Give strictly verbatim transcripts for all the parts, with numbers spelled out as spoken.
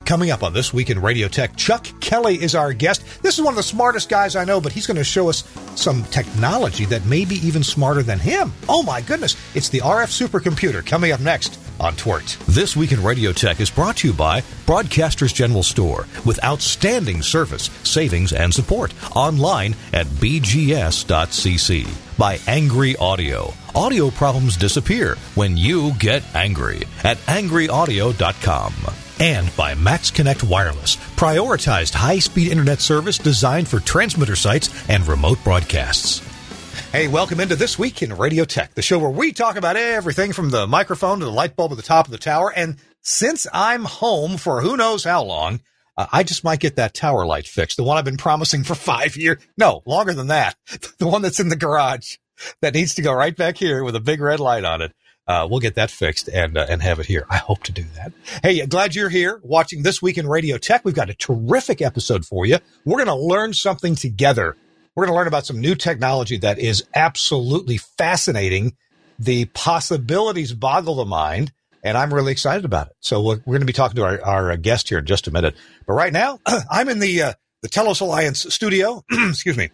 Coming up on This Week in Radio Tech, Chuck Kelly is our guest. This is one of the smartest guys I know, but he's going to show us some technology that may be even smarter than him. Oh my goodness. It's the R F supercomputer coming up next on Twort. This Week in Radio Tech is brought to you by Broadcasters General Store with outstanding service, savings, and support. Online at b g s dot c c. By Angry Audio. Audio problems disappear when you get angry at angry audio dot com. And by Max Connect Wireless, prioritized high-speed internet service designed for transmitter sites and remote broadcasts. Hey, welcome into This Week in Radio Tech, the show where we talk about everything from the microphone to the light bulb at the top of the tower. And since I'm home for who knows how long, uh, I just might get that tower light fixed, the one I've been promising for five years. No, longer than that. The one that's in the garage that needs to go right back here with a big red light on it. Uh, we'll get that fixed and uh, and have it here. I hope to do that. Hey, glad you're here watching This Week in Radio Tech. We've got a terrific episode for you. We're going to learn something together. We're going to learn about some new technology that is absolutely fascinating. The possibilities boggle the mind, and I'm really excited about it. So we're, we're going to be talking to our, our guest here in just a minute. But right now, I'm in the uh, the Telos Alliance studio. Excuse me.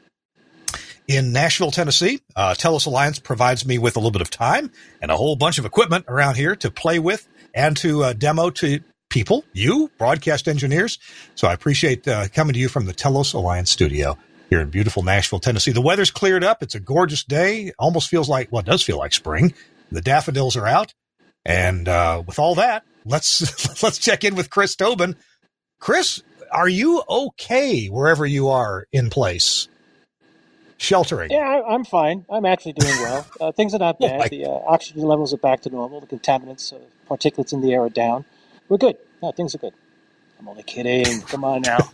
In Nashville, Tennessee. Uh, Telos Alliance provides me with a little bit of time and a whole bunch of equipment around here to play with and to uh, demo to people, you, broadcast engineers. So I appreciate uh, coming to you from the Telos Alliance studio here in beautiful Nashville, Tennessee. The weather's cleared up. It's a gorgeous day. Almost feels like, well, it does feel like spring. The daffodils are out. And uh, with all that, let's let's check in with Chris Tobin. Chris, are you okay wherever you are in place? Sheltering. Yeah, I, I'm fine. I'm actually doing well. Uh, things are not bad. The uh, oxygen levels are back to normal. The contaminants, uh, particulates in the air are down. We're good. No, things are good. I'm only kidding. Come on now.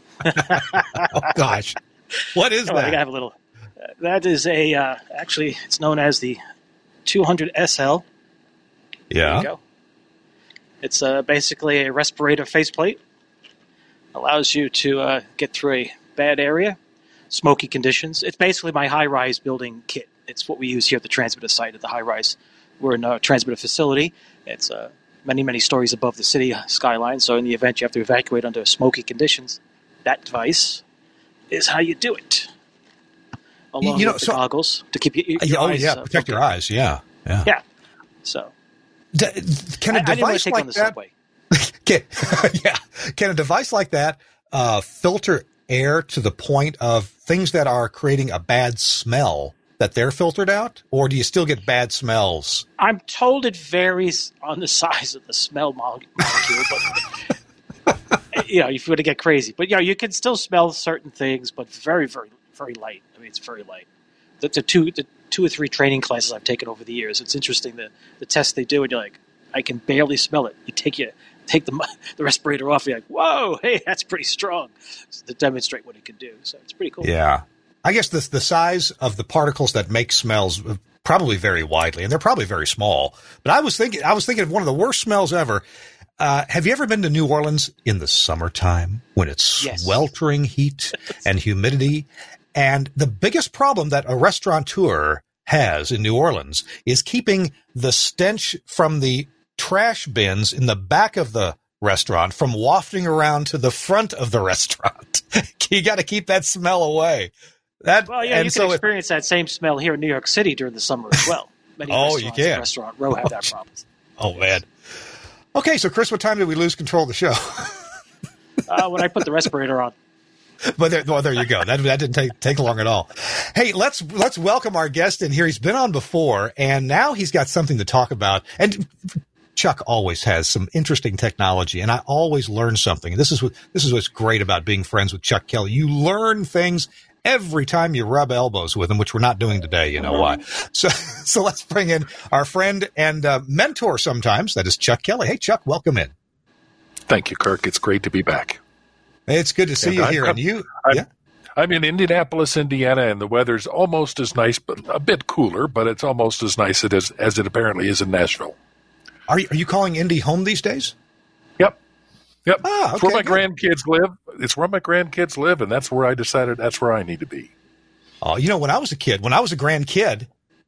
Oh, gosh. What is oh, that? I have a little. Uh, that is a, uh, actually, it's known as the two hundred S L. Yeah. There you go. It's uh, basically a respirator faceplate. Allows you to uh, get through a bad area. Smoky conditions. It's basically my high-rise building kit. It's what we use here at the transmitter site at the high-rise. We're in a transmitter facility. It's uh, many, many stories above the city skyline, so in the event you have to evacuate under smoky conditions, that device is how you do it. Along you know, with the so, goggles to keep your, your oh, eyes... yeah, uh, protect focused. your eyes, yeah. Yeah. Yeah. So... D- can a I, I didn't want device to take like on the that... subway. can, yeah. Can a device like that uh, filter air to the point of things that are creating a bad smell that they're filtered out, or do you still get bad smells? I'm told it varies on the size of the smell mo- molecule, but you know, if you were to get crazy, but you know, you can still smell certain things, but very, very, very light. I mean, it's very light. The, the two, the two or three training classes I've taken over the years, it's interesting the the tests they do, and you're like, I can barely smell it. You take your take the the respirator off, you're like, whoa, hey, that's pretty strong, so to demonstrate what it can do. So it's pretty cool. Yeah. I guess the, the size of the particles that make smells probably vary widely, and they're probably very small. But I was thinking, I was thinking of one of the worst smells ever. Uh, have you ever been to New Orleans in the summertime when it's Yes. sweltering heat and humidity? And the biggest problem that a restaurateur has in New Orleans is keeping the stench from the trash bins in the back of the restaurant from wafting around to the front of the restaurant. You got to keep that smell away. That, Well, yeah, and you so can it- experience that same smell here in New York City during the summer as well. Many Oh, you restaurants can. and Restaurant Row have that problem. Oh, man. Okay, so Chris, what time did we lose control of the show? Uh, when I put the respirator on. But there, well, there you go. That, that didn't take take long at all. Hey, let's let's welcome our guest in here. He's been on before, and now he's got something to talk about. And Chuck always has some interesting technology, and I always learn something. This is what this is what's great about being friends with Chuck Kelly. You learn things every time you rub elbows with him, which we're not doing today. You know why? So so let's bring in our friend and uh, mentor sometimes. That is Chuck Kelly. Hey, Chuck, welcome in. Thank you, Kirk. It's great to be back. It's good to see And you I'm- here. And you, I'm, yeah. I'm in Indianapolis, Indiana, and the weather's almost as nice, but a bit cooler, but it's almost as nice it is, as it apparently is in Nashville. Are you, are you calling Indy home these days? Yep. Yep. Ah, It's where okay, my good. grandkids live. It's where my grandkids live, and that's where I decided that's where I need to be. Oh, you know, when I was a kid, when I was a grandkid,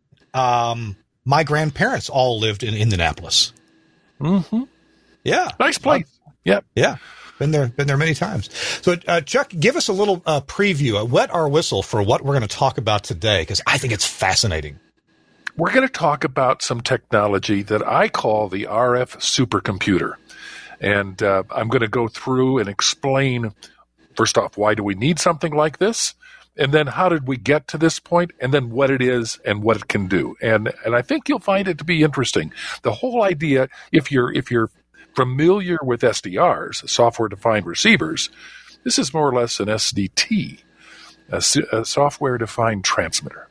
um, my grandparents all lived in Indianapolis. Mm-hmm. Yeah. Nice place. Yep. Yeah. been there, been there many times. So, uh, Chuck, give us a little uh, preview, a wet our whistle for what we're going to talk about today, because I think it's fascinating. We're going to talk about some technology that I call the R F supercomputer. And uh, I'm going to go through and explain, first off, why do we need something like this? And then how did we get to this point? And then what it is and what it can do. And and I think you'll find it to be interesting. The whole idea, if you're if you're familiar with S D Rs, software-defined receivers, this is more or less an S D T, a, a software-defined transmitter.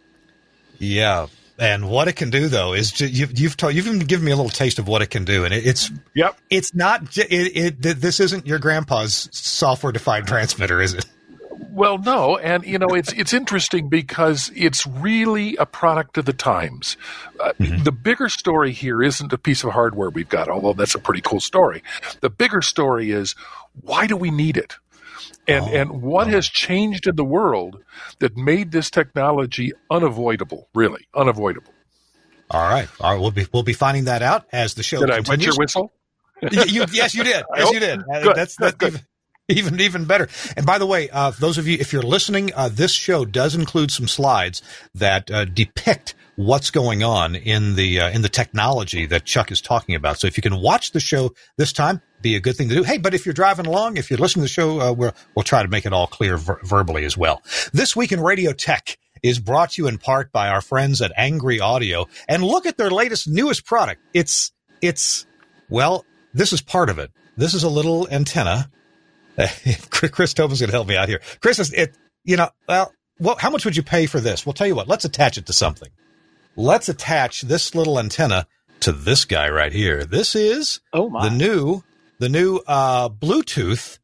Yeah. And what it can do, though, is ju- you've you've, told, you've even given me a little taste of what it can do, and it, it's yep. It's not. It, it, this isn't your grandpa's software-defined transmitter, is it? Well, no, and you know it's it's interesting because it's really a product of the times. Uh, mm-hmm. The bigger story here isn't a piece of hardware we've got, although that's a pretty cool story. The bigger story is, why do we need it? And oh, and what oh. has changed in the world that made this technology unavoidable, really unavoidable? All right, all right, we'll be we'll be finding that out as the show did continues. I wet your whistle? you, you, yes, you did. Yes, you did. Uh, that's that's good. Even, even even better. And by the way, uh, those of you, if you're listening, uh, this show does include some slides that uh, depict what's going on in the uh, in the technology that Chuck is talking about. So if you can watch the show this time, be a good thing to do. Hey, but if you're driving along, if you're listening to the show, uh, we'll, we'll try to make it all clear ver- verbally as well. This Week in Radio Tech is brought to you in part by our friends at Angry Audio. And look at their latest, newest product. It's, it's well, this is part of it. This is a little antenna. Uh, Chris Tobin's going to help me out here. Chris, is it, you know, well, what, how much would you pay for this? We'll tell you what, let's attach it to something. Let's attach this little antenna to this guy right here. This is oh my. the new, the new uh, Bluetooth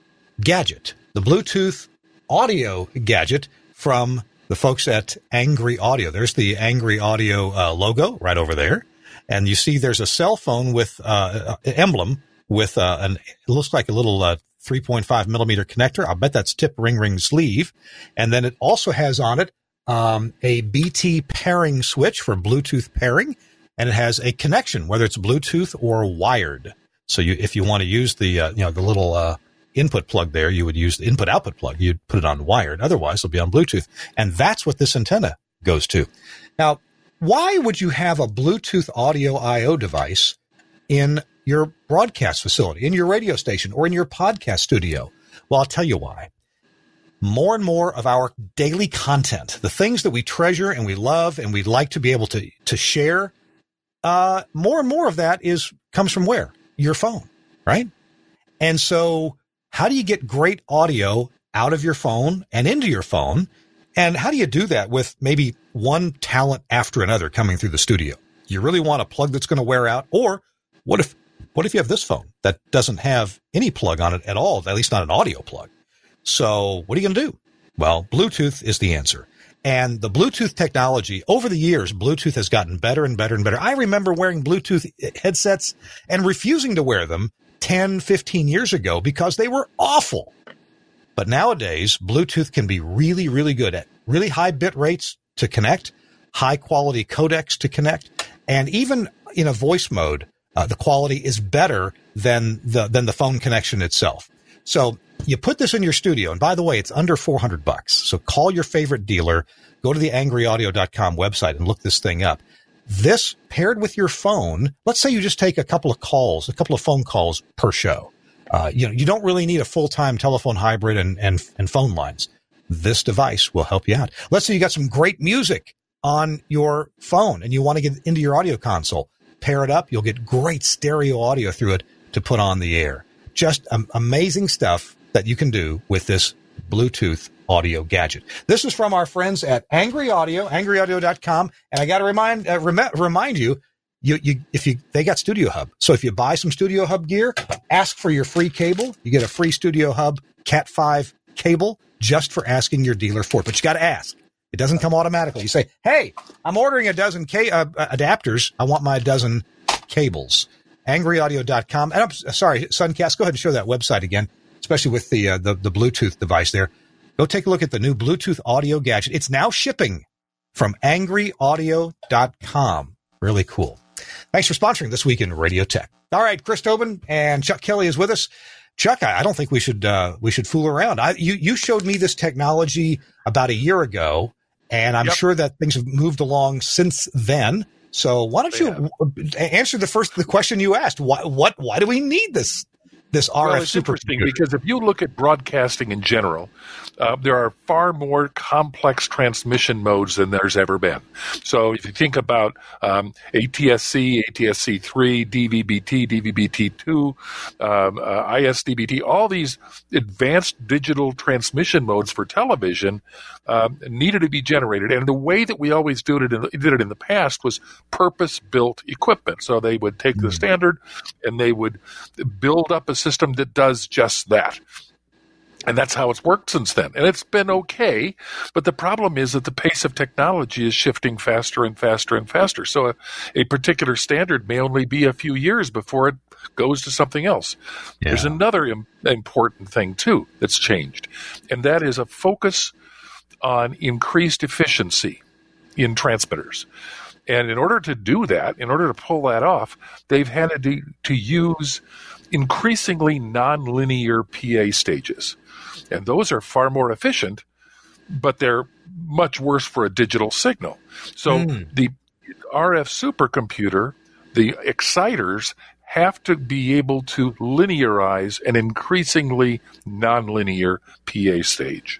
gadget, the Bluetooth audio gadget from the folks at Angry Audio. There's the Angry Audio uh, logo right over there. And you see there's a cell phone with uh, an emblem with uh, an, it looks like a little uh, three point five millimeter connector. I'll bet that's tip ring ring sleeve. And then it also has on it um, a B T pairing switch for Bluetooth pairing. And it has a connection, whether it's Bluetooth or wired. So you, if you want to use the, uh, you know, the little uh, input plug there, you would use the input output plug. You'd put it on wired. Otherwise, it'll be on Bluetooth. And that's what this antenna goes to. Now, why would you have a Bluetooth audio I O device in your broadcast facility, in your radio station, or in your podcast studio? Well, I'll tell you why. More and more of our daily content, the things that we treasure and we love and we'd like to be able to, to share, uh, more and more of that is comes from where? Your phone, right? And so how do you get great audio out of your phone and into your phone? And how do you do that with maybe one talent after another coming through the studio? You really want a plug that's going to wear out? Or what if, what if you have this phone that doesn't have any plug on it at all, at least not an audio plug? So what are you going to do? Well, Bluetooth is the answer. And the Bluetooth technology, over the years, Bluetooth has gotten better and better and better. I remember wearing Bluetooth headsets and refusing to wear them ten, fifteen years ago because they were awful. But nowadays, Bluetooth can be really, really good at really high bit rates to connect, high quality codecs to connect, and even in a voice mode, uh, the quality is better than the than the phone connection itself. So you put this in your studio, and by the way, it's under four hundred bucks. So call your favorite dealer, go to the angry audio dot com website and look this thing up. This paired with your phone, let's say you just take a couple of calls, a couple of phone calls per show. Uh, you know, you don't really need a full-time telephone hybrid and, and, and phone lines. This device will help you out. Let's say you got some great music on your phone and you want to get into your audio console. Pair it up. You'll get great stereo audio through it to put on the air. Just um, amazing stuff that you can do with this Bluetooth audio gadget. This is from our friends at Angry Audio, angry audio dot com. And I got to remind, uh, rem- remind you, You, you, if you, they got Studio Hub. So if you buy some Studio Hub gear, ask for your free cable. You get a free Studio Hub Cat five cable just for asking your dealer for it. But you got to ask. It doesn't come automatically. You say, hey, I'm ordering a dozen K, uh, adapters. I want my dozen cables. angry audio dot com. And I'm sorry, Suncast, go ahead and show that website again, especially with the, uh, the, the Bluetooth device there. Go take a look at the new Bluetooth audio gadget. It's now shipping from angry audio dot com. Really cool. Thanks for sponsoring This Week in Radio Tech. All right, Chris Tobin and Chuck Kelly is with us. Chuck, I, I don't think we should uh, we should fool around. I, you you showed me this technology about a year ago, and I'm Yep. sure that things have moved along since then. So why don't you Yeah. w- answer the first the question you asked? Why what why do we need this this R F Well, it's interesting supercomputer? because if you look at broadcasting in general, uh, there are far more complex transmission modes than there's ever been. So if you think about um, A T S C, A T S C three, D V B T, D V B T two, um, uh, I S D B T, all these advanced digital transmission modes for television um, needed to be generated. And the way that we always did it in, did it in the past was purpose-built equipment. So they would take the standard and they would build up a system that does just that. And that's how it's worked since then. And it's been okay. But the problem is that the pace of technology is shifting faster and faster and faster. So a, a particular standard may only be a few years before it goes to something else. Yeah. There's another im- important thing, too, that's changed. And that is a focus on increased efficiency in transmitters. And in order to do that, in order to pull that off, they've had to, to use increasingly nonlinear P A stages. And those are far more efficient, but they're much worse for a digital signal. So Mm. the R F supercomputer, the exciters, have to be able to linearize an increasingly nonlinear P A stage.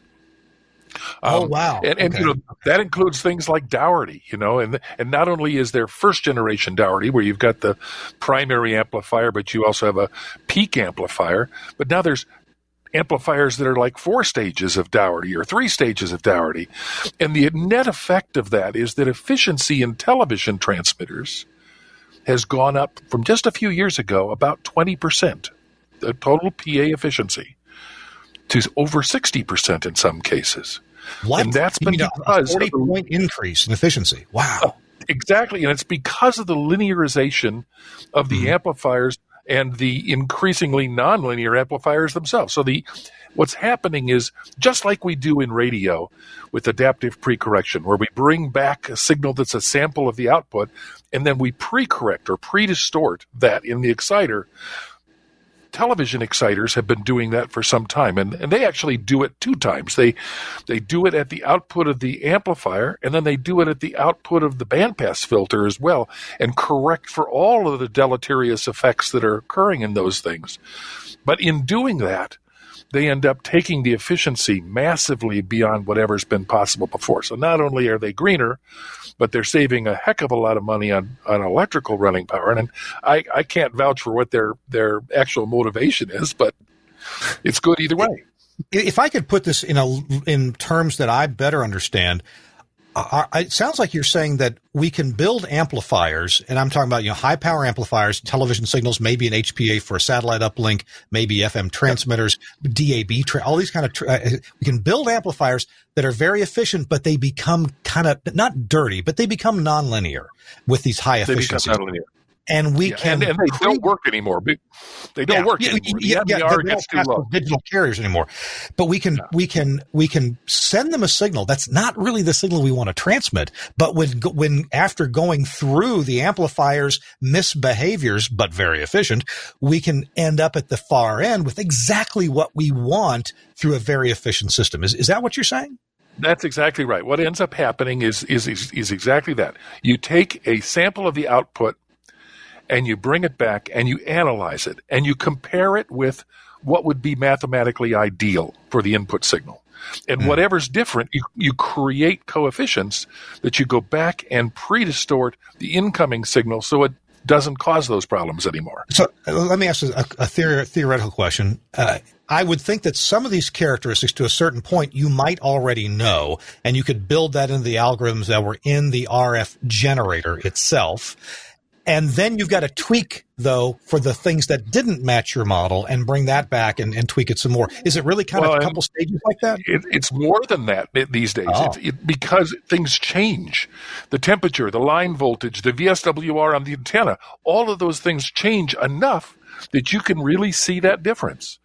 Oh, Um, wow. And, and Okay. you know that includes things like Doherty, you know, and and not only is there first generation Doherty where you've got the primary amplifier, but you also have a peak amplifier, but now there's amplifiers that are like four stages of Doherty or three stages of Doherty, and the net effect of that is that efficiency in television transmitters has gone up from just a few years ago about twenty percent, the total P A efficiency, to over sixty percent in some cases. What? And that's You been mean a- because a forty of the- point increase in efficiency. Wow. Exactly, and it's because of the linearization of the Mhm. amplifiers and the increasingly nonlinear amplifiers themselves. So the what's happening is just like we do in radio with adaptive pre-correction, where we bring back a signal that's a sample of the output, and then we pre-correct or pre-distort that in the exciter. Television exciters have been doing that for some time, and, and they actually do it two times. They they do it at the output of the amplifier, and then they do it at the output of the bandpass filter as well, and correct for all of the deleterious effects that are occurring in those things. But in doing that, they end up taking the efficiency massively beyond whatever's been possible before. So not only are they greener, but they're saving a heck of a lot of money on, on electrical running power. And I, I can't vouch for what their, their actual motivation is, but it's good either way. If I could put this in a in terms that I better understand, uh, it sounds like you're saying that we can build amplifiers, and I'm talking about you know high power amplifiers, television signals, maybe an H P A for a satellite uplink, maybe F M transmitters, D A B, tra- all these kind of. Tra- uh, we can build amplifiers that are very efficient, but they become kind of not dirty, but they become nonlinear with these high They become efficiencies. nonlinear. And we Yeah, can and, and they create- don't work anymore. Be- They don't Yeah, work yeah, anymore. yeah, the yeah, M E R they don't gets too pass low. those digital carriers anymore. But we can, we can, we can send them a signal that's not really the signal we want to transmit. But when, when after going through the amplifier's misbehaviors, but very efficient, we can end up at the far end with exactly what we want through a very efficient system. Is is that what you're saying? That's exactly right. What ends up happening is, is is is exactly that. You take a sample of the output and you bring it back and you analyze it and you compare it with what would be mathematically ideal for the input signal. And Mm. whatever's different, you, you create coefficients that you go back and pre-distort the incoming signal so it doesn't cause those problems anymore. So uh, let me ask a, a theor- theoretical question. Uh, I would think that some of these characteristics to a certain point you might already know, and you could build that into the algorithms that were in the R F generator itself. And then you've got to tweak, though, for the things that didn't match your model and bring that back and, and tweak it some more. Is it really kind Well, of a and- couple stages like that? It, it's more than that these days. Oh. It, it, because things change. The temperature, the line voltage, the V S W R on the antenna, all of those things change enough that you can really see that difference.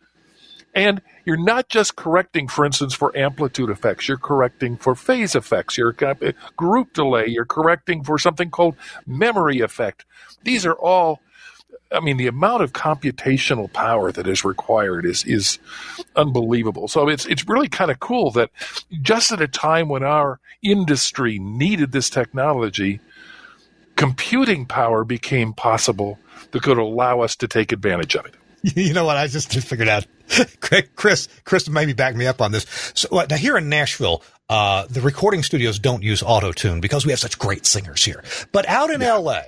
And you're not just correcting, for instance, for amplitude effects. You're correcting for phase effects. You're uh, group delay. You're correcting for something called memory effect. These are all I mean, the amount of computational power that is required is is unbelievable. So it's it's really kind of cool that just at a time when our industry needed this technology, computing power became possible that could allow us to take advantage of it. You know what? I just figured out. Chris, Chris maybe back me up on this. So uh, now here in Nashville, uh, the recording studios don't use auto-tune because we have such great singers here. But out in yeah. L A,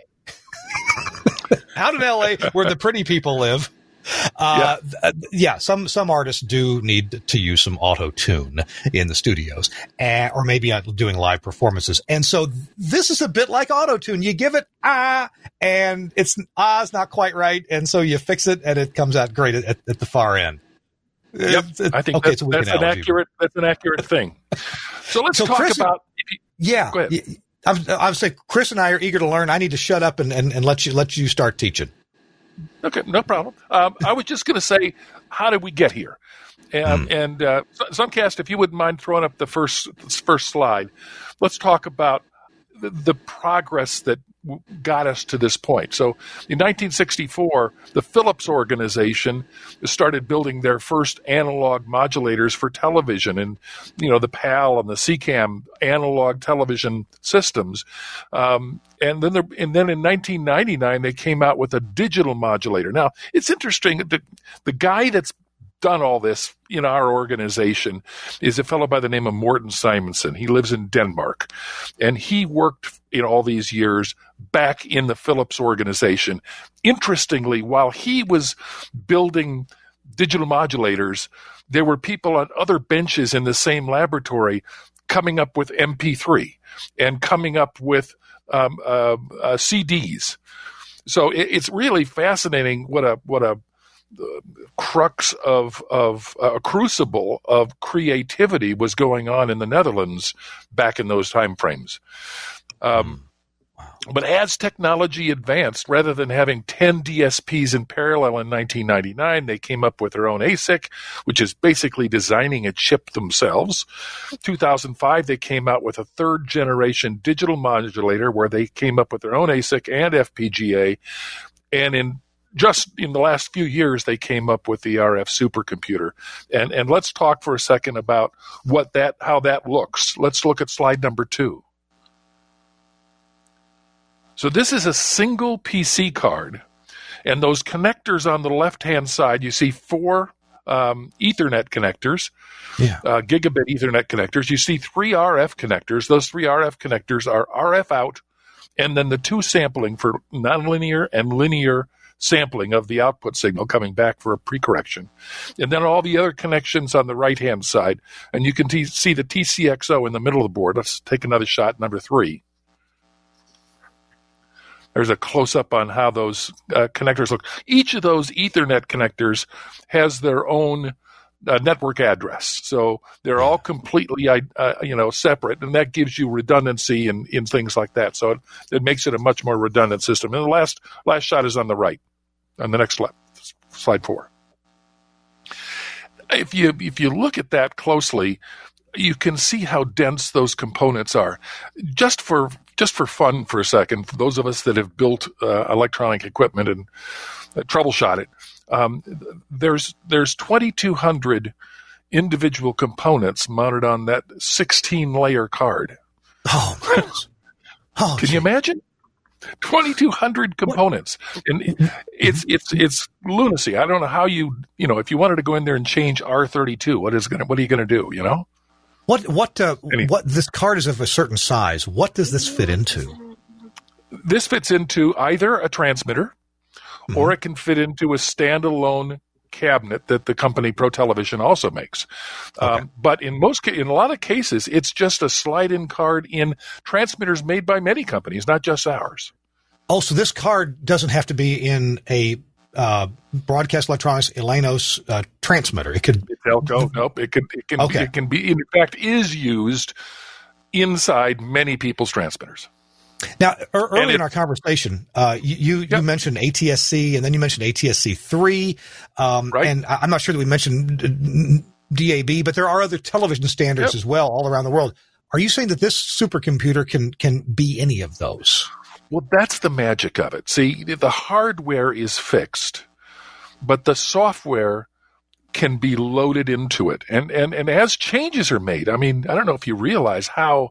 out in L A where the pretty people live, uh, yeah. Uh, yeah, some some artists do need to use some auto-tune in the studios, uh, or maybe doing live performances. And so this is a bit like auto-tune. You give it ah, and it's ah's not quite right, and so you fix it, and it comes out great at, at the far end. Yep, it's, it's, I think okay, that's, that's an accurate that's an accurate thing. So let's so talk Chris, about. Yeah, go ahead. I was, I was saying, Chris and I are eager to learn. I need to shut up and, and, and let you let you start teaching. Okay, no problem. Um, I was just going to say, how did we get here? And, mm. and uh, Suncast, if you wouldn't mind throwing up the first first slide, let's talk about the, the progress that got us to this point. So in nineteen sixty-four, the Philips organization started building their first analog modulators for television, and you know the PAL and the C CAM analog television systems. Um, and then, there, and then in nineteen ninety-nine, they came out with a digital modulator. Now it's interesting that the, the guy that's done all this in our organization is a fellow by the name of Morten Simonsen. He lives in Denmark, and he worked in all these years back in the Philips organization. Interestingly, while he was building digital modulators, there were people on other benches in the same laboratory coming up with M P three and coming up with um, uh, uh, C Ds. So it, it's really fascinating what a what a the crux of of uh, a crucible of creativity was going on in the Netherlands back in those time frames. Um, wow. But as technology advanced, rather than having ten D S Ps in parallel in nineteen ninety-nine, they came up with their own A S I C, which is basically designing a chip themselves. two thousand five, they came out with a third generation digital modulator where they came up with their own A S I C and F P G A. And in Just in the last few years, they came up with the R F supercomputer. And and let's talk for a second about what that how that looks. Let's look at slide number two. So this is a single P C card. And those connectors on the left-hand side, you see four um, Ethernet connectors, yeah. uh, gigabit Ethernet connectors. You see three R F connectors. Those three R F connectors are R F out, and then the two sampling for nonlinear and linear sampling of the output signal coming back for a pre-correction. And then all the other connections on the right-hand side. And you can t- see the T C X O in the middle of the board. Let's take another shot, number three. There's a close-up on how those uh, connectors look. Each of those Ethernet connectors has their own uh, network address. So they're all completely uh, you know, separate, and that gives you redundancy in, in things like that. So it, it makes it a much more redundant system. And the last last shot is on the right, on the next slide, slide four. If you if you look at that closely, you can see how dense those components are. Just for just for fun for a second, for those of us that have built uh, electronic equipment and uh, troubleshot it, um, there's there's twenty-two hundred individual components mounted on that sixteen layer card. Oh, oh can you imagine? twenty-two hundred components, and it's it's it's lunacy. I don't know how you you know if you wanted to go in there and change R thirty-two, what is gonna what are you gonna do? You know. What what uh, what this card is of a certain size. What does this fit into? This fits into either a transmitter, mm-hmm. or it can fit into a standalone cabinet that the company Pro Television also makes. Okay. Um, but in most in a lot of cases, it's just a slide-in card in transmitters made by many companies, not just ours. Oh, so this card doesn't have to be in a Uh, broadcast electronics Elenos uh, transmitter. It could. It's Elco. Nope. It can. It can. Okay. It can be. In fact, is used inside many people's transmitters. Now, er, early it, in our conversation, uh, you you, yep. you mentioned A T S C, and then you mentioned A T S C three, um, right. and I'm not sure that we mentioned D A B, but there are other television standards yep. as well all around the world. Are you saying that this supercomputer can can be any of those? Well, that's the magic of it. See, the hardware is fixed, but the software can be loaded into it. And, and, and as changes are made, I mean, I don't know if you realize how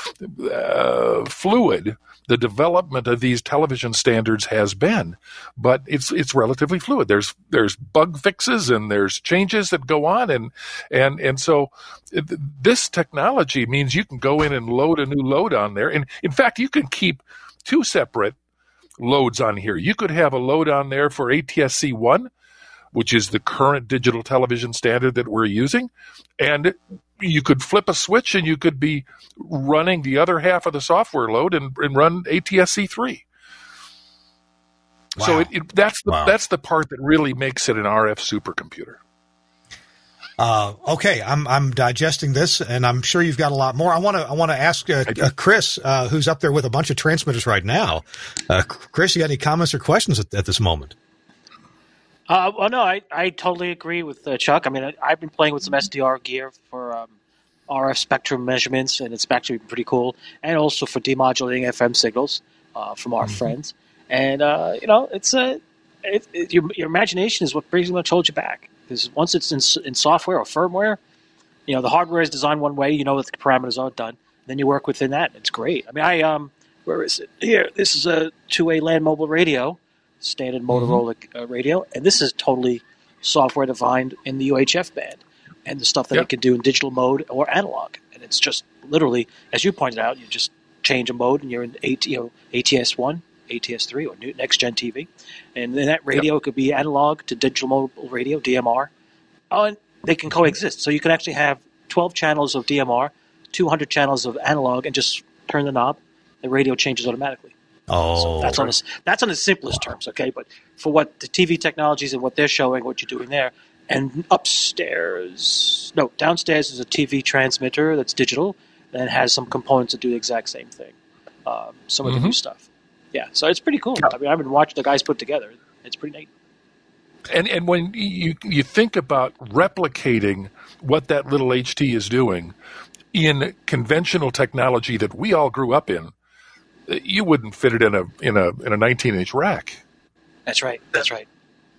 uh, fluid the development of these television standards has been, but it's it's relatively fluid. There's there's bug fixes and there's changes that go on, and and and so it, this technology means you can go in and load a new load on there. And in fact, you can keep two separate loads on here. You could have a load on there for A T S C one, which is the current digital television standard that we're using. And you could flip a switch and you could be running the other half of the software load and, and run A T S C three. Wow. So it, it, that's the wow. that's the part that really makes it an R F supercomputer. Uh, okay, I'm I'm digesting this, and I'm sure you've got a lot more. I want to I want to ask uh, uh, Chris, uh, who's up there with a bunch of transmitters right now. Uh, Chris, you got any comments or questions at, at this moment? Uh, well, no, I, I totally agree with uh, Chuck. I mean, I, I've been playing with some S D R gear for um, R F spectrum measurements, and it's actually pretty cool, and also for demodulating F M signals uh, from our mm-hmm. friends. And uh, you know, it's a uh, it, it, your your imagination is what pretty much holds you back. Because once it's in, in software or firmware, you know, the hardware is designed one way. You know that the parameters are done. Then you work within that. It's great. I mean, I um, where is it? Here, this is a two-way land mobile radio, standard Motorola mm-hmm. uh, radio, and this is totally software defined in the U H F band, and the stuff that yep. it can do in digital mode or analog. And it's just literally, as you pointed out, you just change a mode, and you're in A T, you know, A T S one, A T S three, or new, next gen T V, and then that radio yep. could be analog to digital mobile radio, D M R. Oh, and they can coexist. So you can actually have twelve channels of D M R, two hundred channels of analog, and just turn the knob. The radio changes automatically. Oh, so that's right. on the, that's on the simplest terms, okay? But for what the T V technologies and what they're showing, what you're doing there, and upstairs, no, downstairs is a T V transmitter that's digital and has some components that do the exact same thing. Um, some of mm-hmm. the new stuff. Yeah, so it's pretty cool. I mean, I've been watching the guys put together. It's pretty neat. And and when you you think about replicating what that little H T is doing in conventional technology that we all grew up in, you wouldn't fit it in a in a in a nineteen inch rack. That's right. That's right.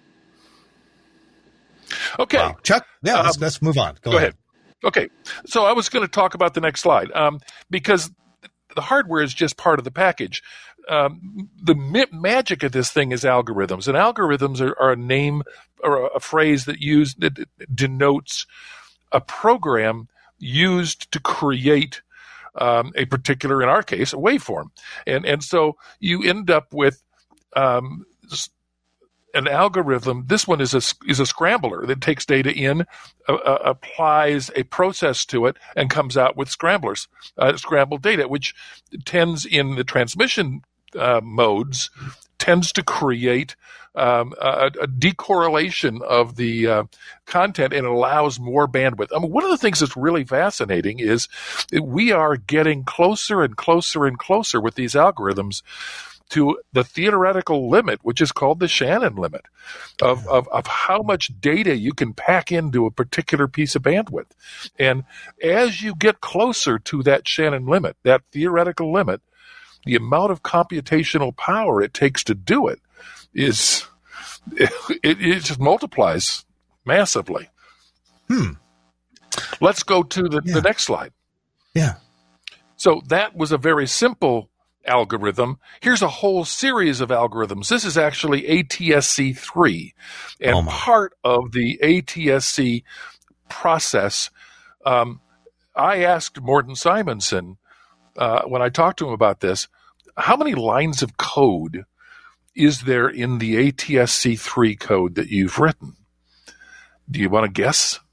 Okay, wow. Chuck. Yeah, um, let's, let's move on. Go, go ahead. ahead. Okay, so I was going to talk about the next slide um, because the hardware is just part of the package. Um, the mi- magic of this thing is algorithms, and algorithms are, are a name or a, a phrase that use that denotes a program used to create um, a particular, in our case, a waveform, and and so you end up with um, an algorithm. This one is a is a scrambler that takes data in, uh, uh, applies a process to it, and comes out with scramblers, uh, scrambled data, which tends in the transmission Uh, modes tends to create um, a, a decorrelation of the uh, content and allows more bandwidth. I mean, one of the things that's really fascinating is that we are getting closer and closer and closer with these algorithms to the theoretical limit, which is called the Shannon limit of, of, of how much data you can pack into a particular piece of bandwidth. And as you get closer to that Shannon limit, that theoretical limit, the amount of computational power it takes to do it is it, it just multiplies massively. Hmm. Let's go to the, yeah. the next slide. Yeah. So that was a very simple algorithm. Here's a whole series of algorithms. This is actually A T S C three, and oh part of the A T S C process. Um, I asked Morten Simonsen, Uh, when I talked to him about this, how many lines of code is there in the A T S C three code that you've written? Do you want to guess?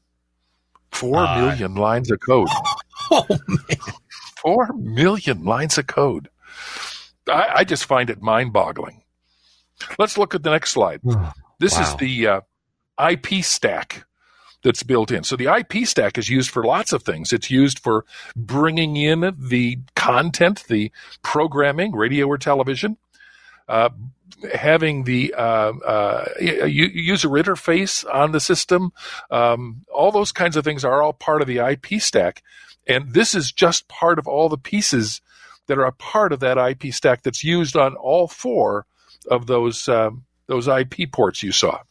Four uh, million lines of code. Oh, man. Four million lines of code. I, I just find it mind-boggling. Let's look at the next slide. This wow. is the uh, I P stack that's built in. So the I P stack is used for lots of things. It's used for bringing in the content, the programming, radio or television, uh, having the uh, uh, user interface on the system. Um, all those kinds of things are all part of the I P stack. And this is just part of all the pieces that are a part of that I P stack that's used on all four of those um, those I P ports you saw.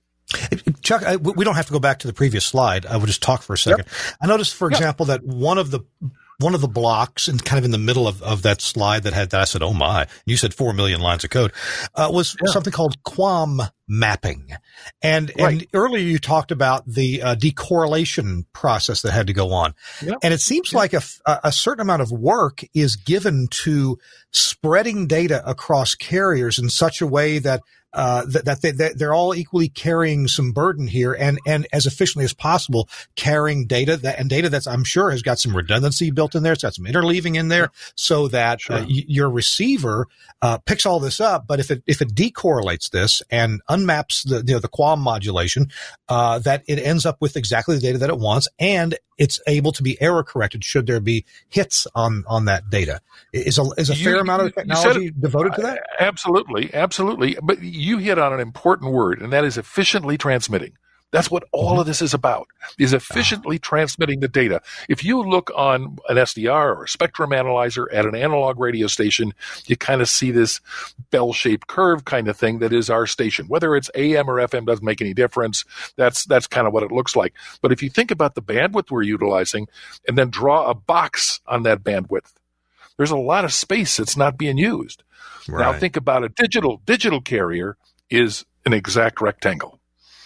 Chuck, I, we don't have to go back to the previous slide. I will just talk for a second. Yep. I noticed, for yep. example, that one of the one of the blocks, and kind of in the middle of, of that slide that had that, I said, "Oh my!" You said four million lines of code. Uh, was yeah. something called QAM mapping, and right. and earlier you talked about the uh, decorrelation process that had to go on, yep. and it seems yep. like a, a certain amount of work is given to spreading data across carriers in such a way that. Uh, that, that they, they're all equally carrying some burden here, and, and as efficiently as possible carrying data that, and data that's, I'm sure, has got some redundancy built in there. It's got some interleaving in there, so that sure. uh, y- your receiver uh, picks all this up. But if it if it decorrelates this and unmaps the you know the QAM modulation, uh, that it ends up with exactly the data that it wants, and it's able to be error corrected should there be hits on on that data. Is a is a you, fair amount of technology it, devoted to that? Absolutely, absolutely. But you hit on an important word, and that is efficiently transmitting. That's what all mm-hmm. of this is about, is efficiently uh-huh. transmitting the data. If you look on an S D R or a spectrum analyzer at an analog radio station, you kind of see this bell-shaped curve kind of thing that is our station. Whether it's A M or F M doesn't make any difference. That's that's kind of what it looks like. But if you think about the bandwidth we're utilizing and then draw a box on that bandwidth, there's a lot of space that's not being used. Right. Now think about a digital digital carrier is an exact rectangle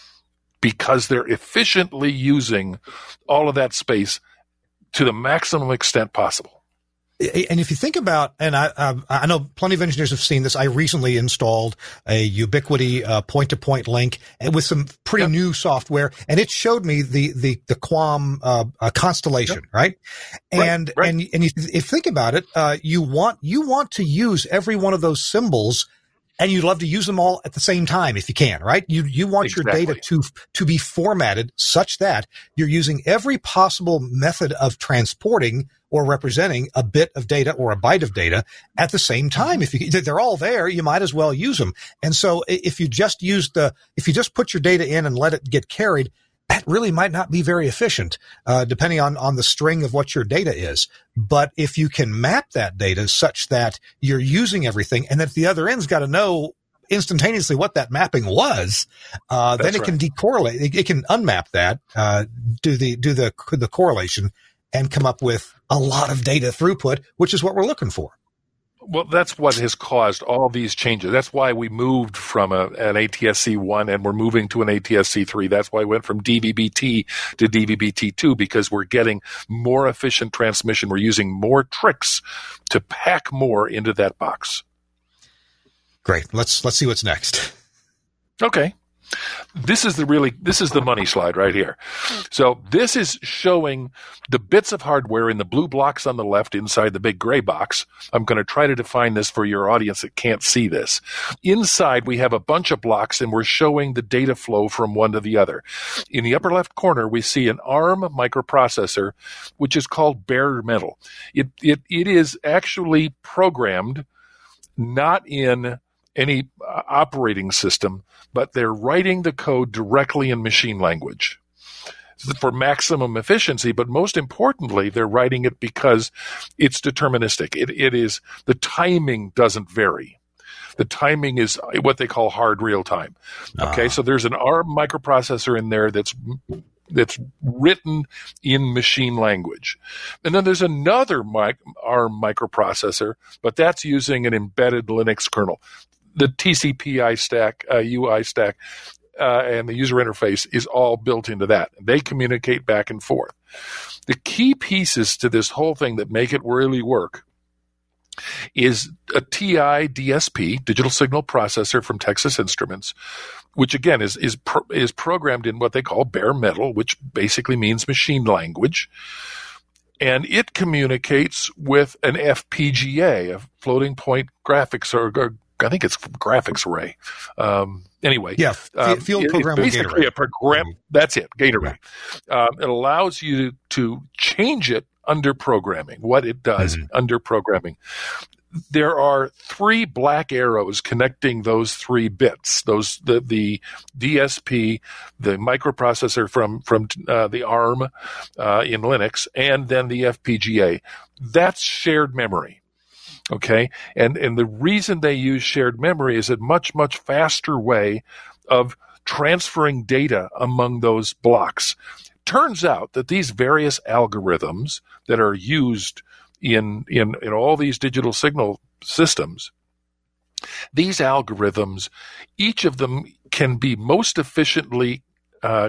because they're efficiently using all of that space to the maximum extent possible. And if you think about, and I, I, I know plenty of engineers have seen this. I recently installed a Ubiquiti uh, point-to-point link with some pretty yep. new software, and it showed me the the the QAM uh, uh, constellation, yep. right? And right, right. and and you, if you think about it, uh, you want you want to use every one of those symbols. And you'd love to use them all at the same time if you can, right? You you want exactly. your data to to be formatted such that you're using every possible method of transporting or representing a bit of data or a byte of data at the same time. If you, they're all there, you might as well use them. And so if you just use the if you just put your data in and let it get carried, that really might not be very efficient, uh, depending on, on the string of what your data is. But if you can map that data such that you're using everything and that the other end's got to know instantaneously what that mapping was, uh, then it right. can decorrelate. It, it can unmap that, uh, do the, do the, the correlation and come up with a lot of data throughput, which is what we're looking for. Well, that's what has caused all these changes. That's why we moved from a, an A T S C one and we're moving to an A T S C three. That's why we went from D V B T to D V B T two, because we're getting more efficient transmission. We're using more tricks to pack more into that box. Great. Let's let's see what's next. Okay. This is the really, this is the money slide right here. So this is showing the bits of hardware in the blue blocks on the left inside the big gray box. I'm going to try to define this for your audience that can't see this. Inside, we have a bunch of blocks and we're showing the data flow from one to the other. In the upper left corner, we see an ARM microprocessor, which is called bare metal. It, it, it is actually programmed not in any uh, operating system, but they're writing the code directly in machine language for maximum efficiency. But most importantly, they're writing it because it's deterministic. It, it is, the timing doesn't vary. The timing is what they call hard real time. Okay, uh. so there's an ARM microprocessor in there that's that's written in machine language. And then there's another mic- ARM microprocessor, but that's using an embedded Linux kernel. The T C P I stack, uh, U I stack, uh, and the user interface is all built into that. They communicate back and forth. The key pieces to this whole thing that make it really work is a T I D S P, digital signal processor from Texas Instruments, which again is is pro- is programmed in what they call bare metal, which basically means machine language. And it communicates with an F P G A, a floating point graphics or, or I think it's graphics array. Um, anyway, yeah, um, field it, programmable it's basically gate array. a program. That's it, gate array. Um, it allows you to, to change it under programming. What it does mm-hmm. under programming. There are three black arrows connecting those three bits. Those the the D S P, the microprocessor from from uh, the ARM uh, in Linux, and then the F P G A. That's shared memory. Okay. And, and the reason they use shared memory is a much, much faster way of transferring data among those blocks. Turns out that these various algorithms that are used in, in, in all these digital signal systems, these algorithms, each of them can be most efficiently uh,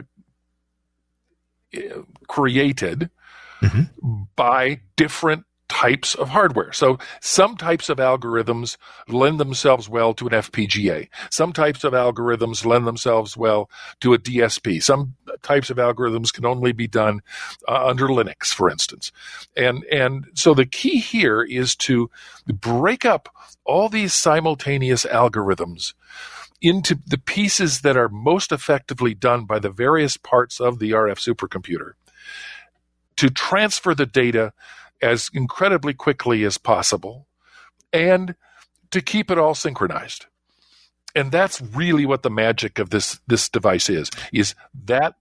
created mm-hmm. by different types of hardware. So some types of algorithms lend themselves well to an F P G A. Some types of algorithms lend themselves well to a D S P. Some types of algorithms can only be done uh, under Linux, for instance. And and so the key here is to break up all these simultaneous algorithms into the pieces that are most effectively done by the various parts of the R F supercomputer to transfer the data as incredibly quickly as possible, and to keep it all synchronized. And that's really what the magic of this, this device is, is that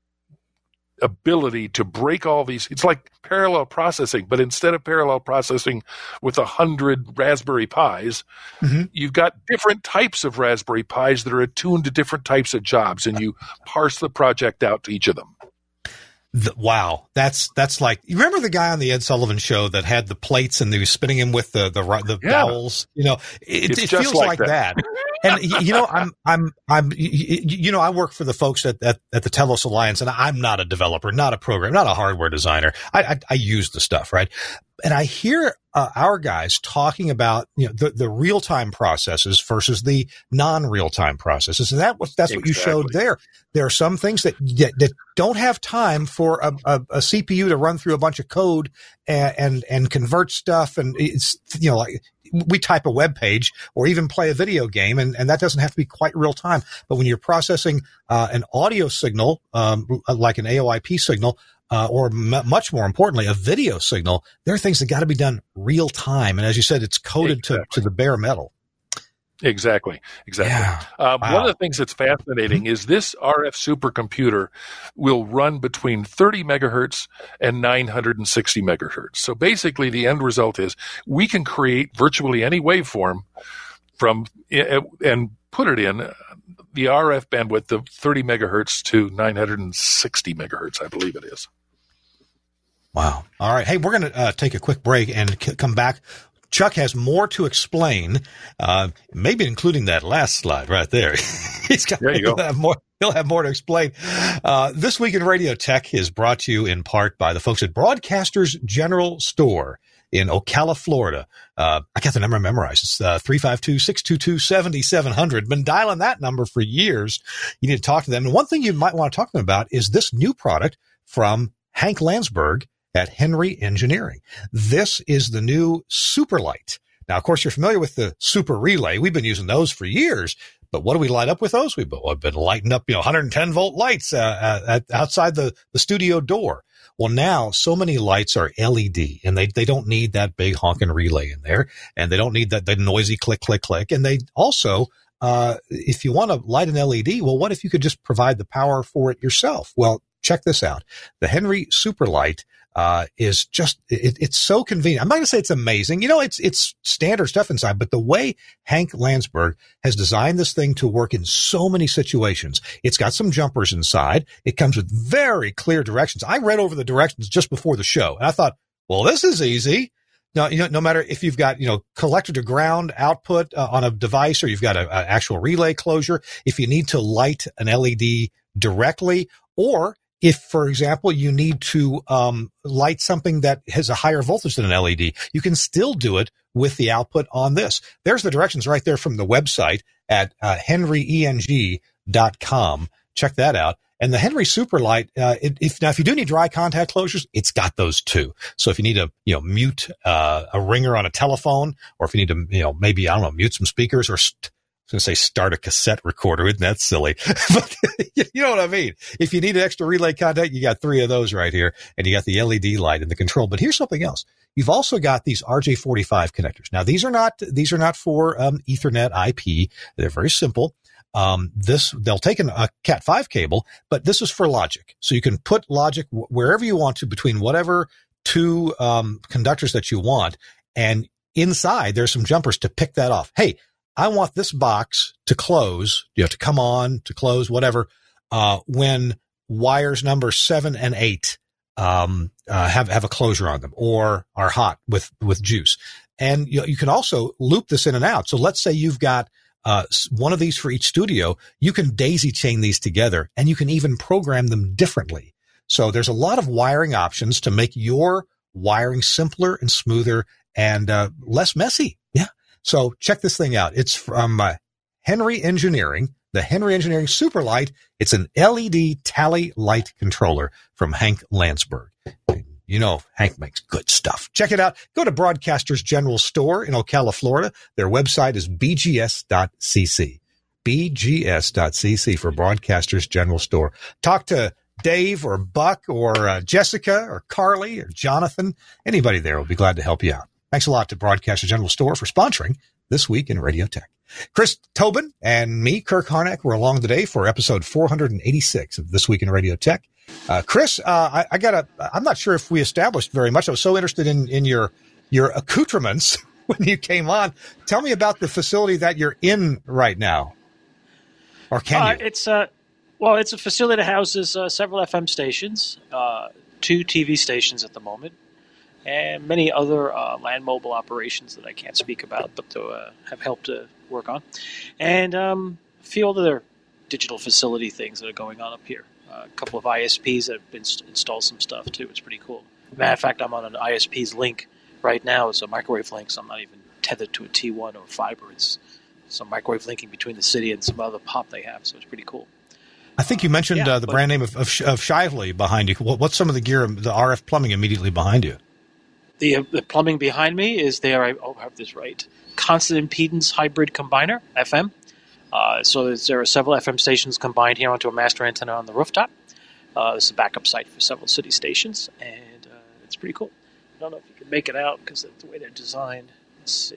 ability to break all these. It's like parallel processing, but instead of parallel processing with a hundred Raspberry Pis, mm-hmm. you've got different types of Raspberry Pis that are attuned to different types of jobs, and you parse the project out to each of them. The, wow, that's that's like, you remember the guy on the Ed Sullivan Show that had the plates and he was spinning him with the the, the yeah. dowels? You know, it, it feels like, like that. that. And you know, I'm I'm I'm you know, I work for the folks at, at at the Telos Alliance, and I'm not a developer, not a programmer, not a hardware designer. I I, I use the stuff, right? And I hear uh, our guys talking about, you know, the, the real-time processes versus the non-real-time processes. And that was, that's exactly what you showed there. There are some things that, that don't have time for a, a, a C P U to run through a bunch of code and, and, and convert stuff. And it's, you know, like we type a web page or even play a video game, and, and that doesn't have to be quite real time. But when you're processing uh, an audio signal, um, like an A O I P signal, Uh, or m- much more importantly, a video signal, there are things that got to be done real time. And as you said, it's coded exactly. to, to the bare metal. Exactly. Exactly. Yeah. Um, wow. One of the things that's fascinating mm-hmm. is this R F supercomputer will run between thirty megahertz and nine hundred sixty megahertz. So basically the end result is we can create virtually any waveform from uh, and put it in the R F bandwidth of thirty megahertz to nine hundred sixty megahertz, I believe it is. Wow. All right. Hey, we're going to uh, take a quick break and c- come back. Chuck has more to explain, uh, maybe including that last slide right there. He's got, there you he'll go. Have more, he'll have more to explain. Uh, This Week in Radio Tech is brought to you in part by the folks at Broadcasters General Store in Ocala, Florida. Uh, I got the number memorized. It's uh, three five two, six two two, seven seven zero zero. Been dialing that number for years. You need to talk to them. And one thing you might want to talk to them about is this new product from Hank Landsberg at Henry Engineering. This is the new Superlight. Now, of course, you're familiar with the Super Relay. We've been using those for years. But what do we light up with those? We've been lighting up, you know, one hundred ten volt lights uh, at, outside the, the studio door. Well, now so many lights are L E D, and they, they don't need that big honking relay in there, and they don't need that, that noisy click, click, click. And they also, uh, if you want to light an L E D, well, what if you could just provide the power for it yourself? Well, check this out. The Henry Superlight uh, is just, it, it's so convenient. I'm not going to say it's amazing. You know, it's, it's standard stuff inside, but the way Hank Landsberg has designed this thing to work in so many situations, it's got some jumpers inside. It comes with very clear directions. I read over the directions just before the show, and I thought, well, this is easy. No, you know, no matter if you've got, you know, collector to ground output uh, on a device, or you've got an actual relay closure, if you need to light an L E D directly, or if, for example, you need to um, light something that has a higher voltage than an L E D, you can still do it with the output on this. There's the directions right there from the website at uh, henry e n g dot com. Check that out. And the Henry Superlight, uh, it, if now if you do need dry contact closures, it's got those too. So if you need to, you know, mute uh, a ringer on a telephone, or if you need to, you know, maybe I don't know, mute some speakers, or st- I was going to say start a cassette recorder. Isn't that silly? But you know what I mean? If you need an extra relay contact, you got three of those right here, and you got the L E D light and the control. But here's something else. You've also got these R J forty-five connectors. Now, these are not, these are not for um, Ethernet I P. They're very simple. Um, this, they'll take an, a cat five cable, but this is for logic. So you can put logic wherever you want to between whatever two um, conductors that you want. And inside, there's some jumpers to pick that off. Hey, I want this box to close, you know, to come on, to close, whatever, uh, when wires number seven and eight, um, uh, have, have a closure on them or are hot with, with juice. And you know, you can also loop this in and out. So let's say you've got, uh, one of these for each studio. You can daisy chain these together and you can even program them differently. So there's a lot of wiring options to make your wiring simpler and smoother and, uh, less messy. Yeah. So check this thing out. It's from uh, Henry Engineering, the Henry Engineering Superlight. It's an L E D tally light controller from Hank Landsberg. You know, Hank makes good stuff. Check it out. Go to Broadcasters General Store in Ocala, Florida. Their website is b g s dot c c. b g s dot c c for Broadcasters General Store. Talk to Dave or Buck or uh, Jessica or Carly or Jonathan. Anybody there will be glad to help you out. Thanks a lot to Broadcaster General Store for sponsoring This Week in Radio Tech. Chris Tobin and me, Kirk Harnack, were along today for episode four eighty-six of This Week in Radio Tech. Uh, Chris, uh, I, I gotta, I'm not sure if we established very much. I was so interested in, in your, your accoutrements when you came on. Tell me about the facility that you're in right now. Or can uh, you? It's, uh, well, it's a facility that houses uh, several F M stations, uh, two T V stations at the moment, and many other uh, land mobile operations that I can't speak about, but to uh, have helped to work on, and um, a few other digital facility things that are going on up here. Uh, a couple of I S Ps that have been st- installed some stuff too. It's pretty cool. Matter of fact, I'm on an I S P's link right now. It's a microwave link, so I'm not even tethered to a T one or fiber. It's some microwave linking between the city and some other pop they have, so it's pretty cool. I think you mentioned uh, yeah, uh, the but, brand name of, of, of Shively behind you. What, what's some of the gear, the R F plumbing immediately behind you? The, uh, the plumbing behind me is their, I oh, have this right, constant impedance hybrid combiner, F M. Uh, so there are several F M stations combined here onto a master antenna on the rooftop. Uh, this is a backup site for several city stations, and uh, it's pretty cool. I don't know if you can make it out because that's the way they're designed. Let's see.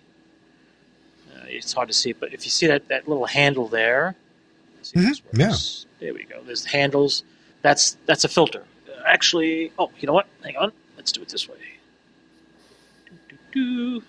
Uh, it's hard to see, but if you see that, that little handle there, let's see if this Mm-hmm. works. Yeah. There we go. There's handles. That's that's a filter. Uh, actually, oh, you know what? Hang on. Let's do it this way. Do-do-do.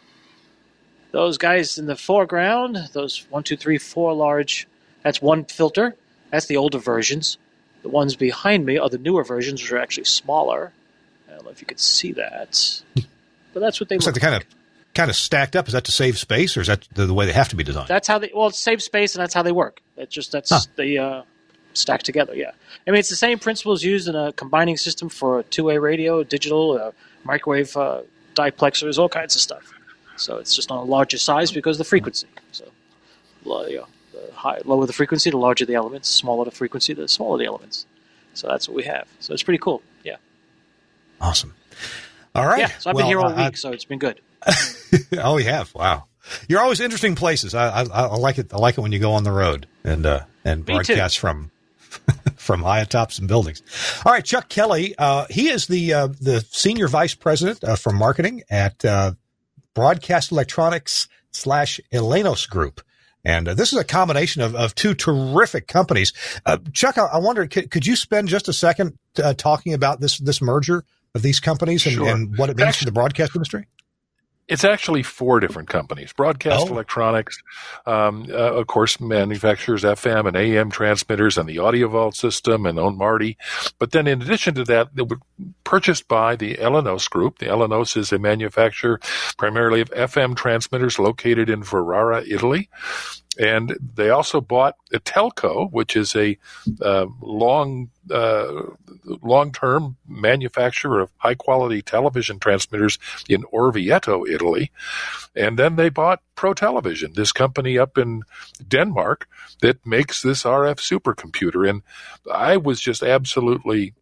Those guys in the foreground, those one, two, three, four large, that's one filter. That's the older versions. The ones behind me are the newer versions, which are actually smaller. I don't know if you could see that, but that's what they Looks look like they're kind of kind of stacked up. Is that to save space, or is that the, the way they have to be designed? That's how they. Well, it saves space, and that's how they work. It's just that's huh. they uh, stack together. Yeah, I mean it's the same principles used in a combining system for a two-way radio, digital, uh, microwave uh, diplexers, all kinds of stuff. So it's just on a larger size because of the frequency. So, low, you know, the high, lower the frequency, the larger the elements. Smaller the frequency, the smaller the elements. So that's what we have. So it's pretty cool. Yeah. Awesome. All right. Yeah. So I've well, been here all uh, week, so it's been good. Oh, we have. Wow. You're always interesting places. I, I, I like it. I like it when you go on the road and uh, and Me broadcast too. from from high tops and buildings. All right, Chuck Kelly. Uh, he is the uh, the senior vice president uh, for marketing at uh, Broadcast Electronics slash Elenos Group. And uh, this is a combination of, of two terrific companies. Uh, Chuck, I, I wonder, could, could you spend just a second uh, talking about this this merger of these companies and, Sure. and what it means Actually, for the broadcast industry? It's actually four different companies. Broadcast Oh. Electronics, um, uh, of course, manufactures F M and A M transmitters and the Audio Vault system and own Marty. But then in addition to that, they were purchased by the Elenos Group. The Elenos is a manufacturer primarily of F M transmitters located in Ferrara, Italy. And they also bought a Telco, which is a uh, long, uh, long-term manufacturer of high-quality television transmitters in Orvieto, Italy. And then they bought Pro Television, this company up in Denmark that makes this R F supercomputer. And I was just absolutely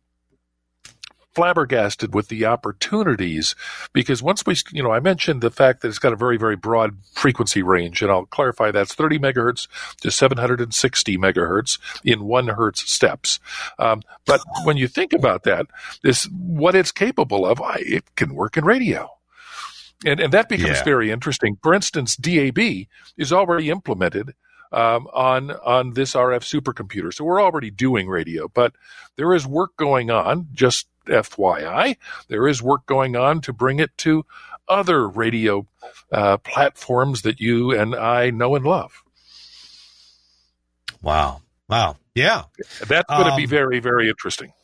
flabbergasted with the opportunities, because once we, you know, I mentioned the fact that it's got a very, very broad frequency range, and I'll clarify that's thirty megahertz to seven hundred sixty megahertz in one hertz steps. Um, but when you think about that, this what it's capable of, I, it can work in radio. And, and that becomes Yeah. very interesting. For instance, D A B is already implemented Um, on on this R F supercomputer. So we're already doing radio, but there is work going on, just F Y I, there is work going on to bring it to other radio uh, platforms that you and I know and love. Wow. Wow. Yeah. That's going to um, be very, very interesting.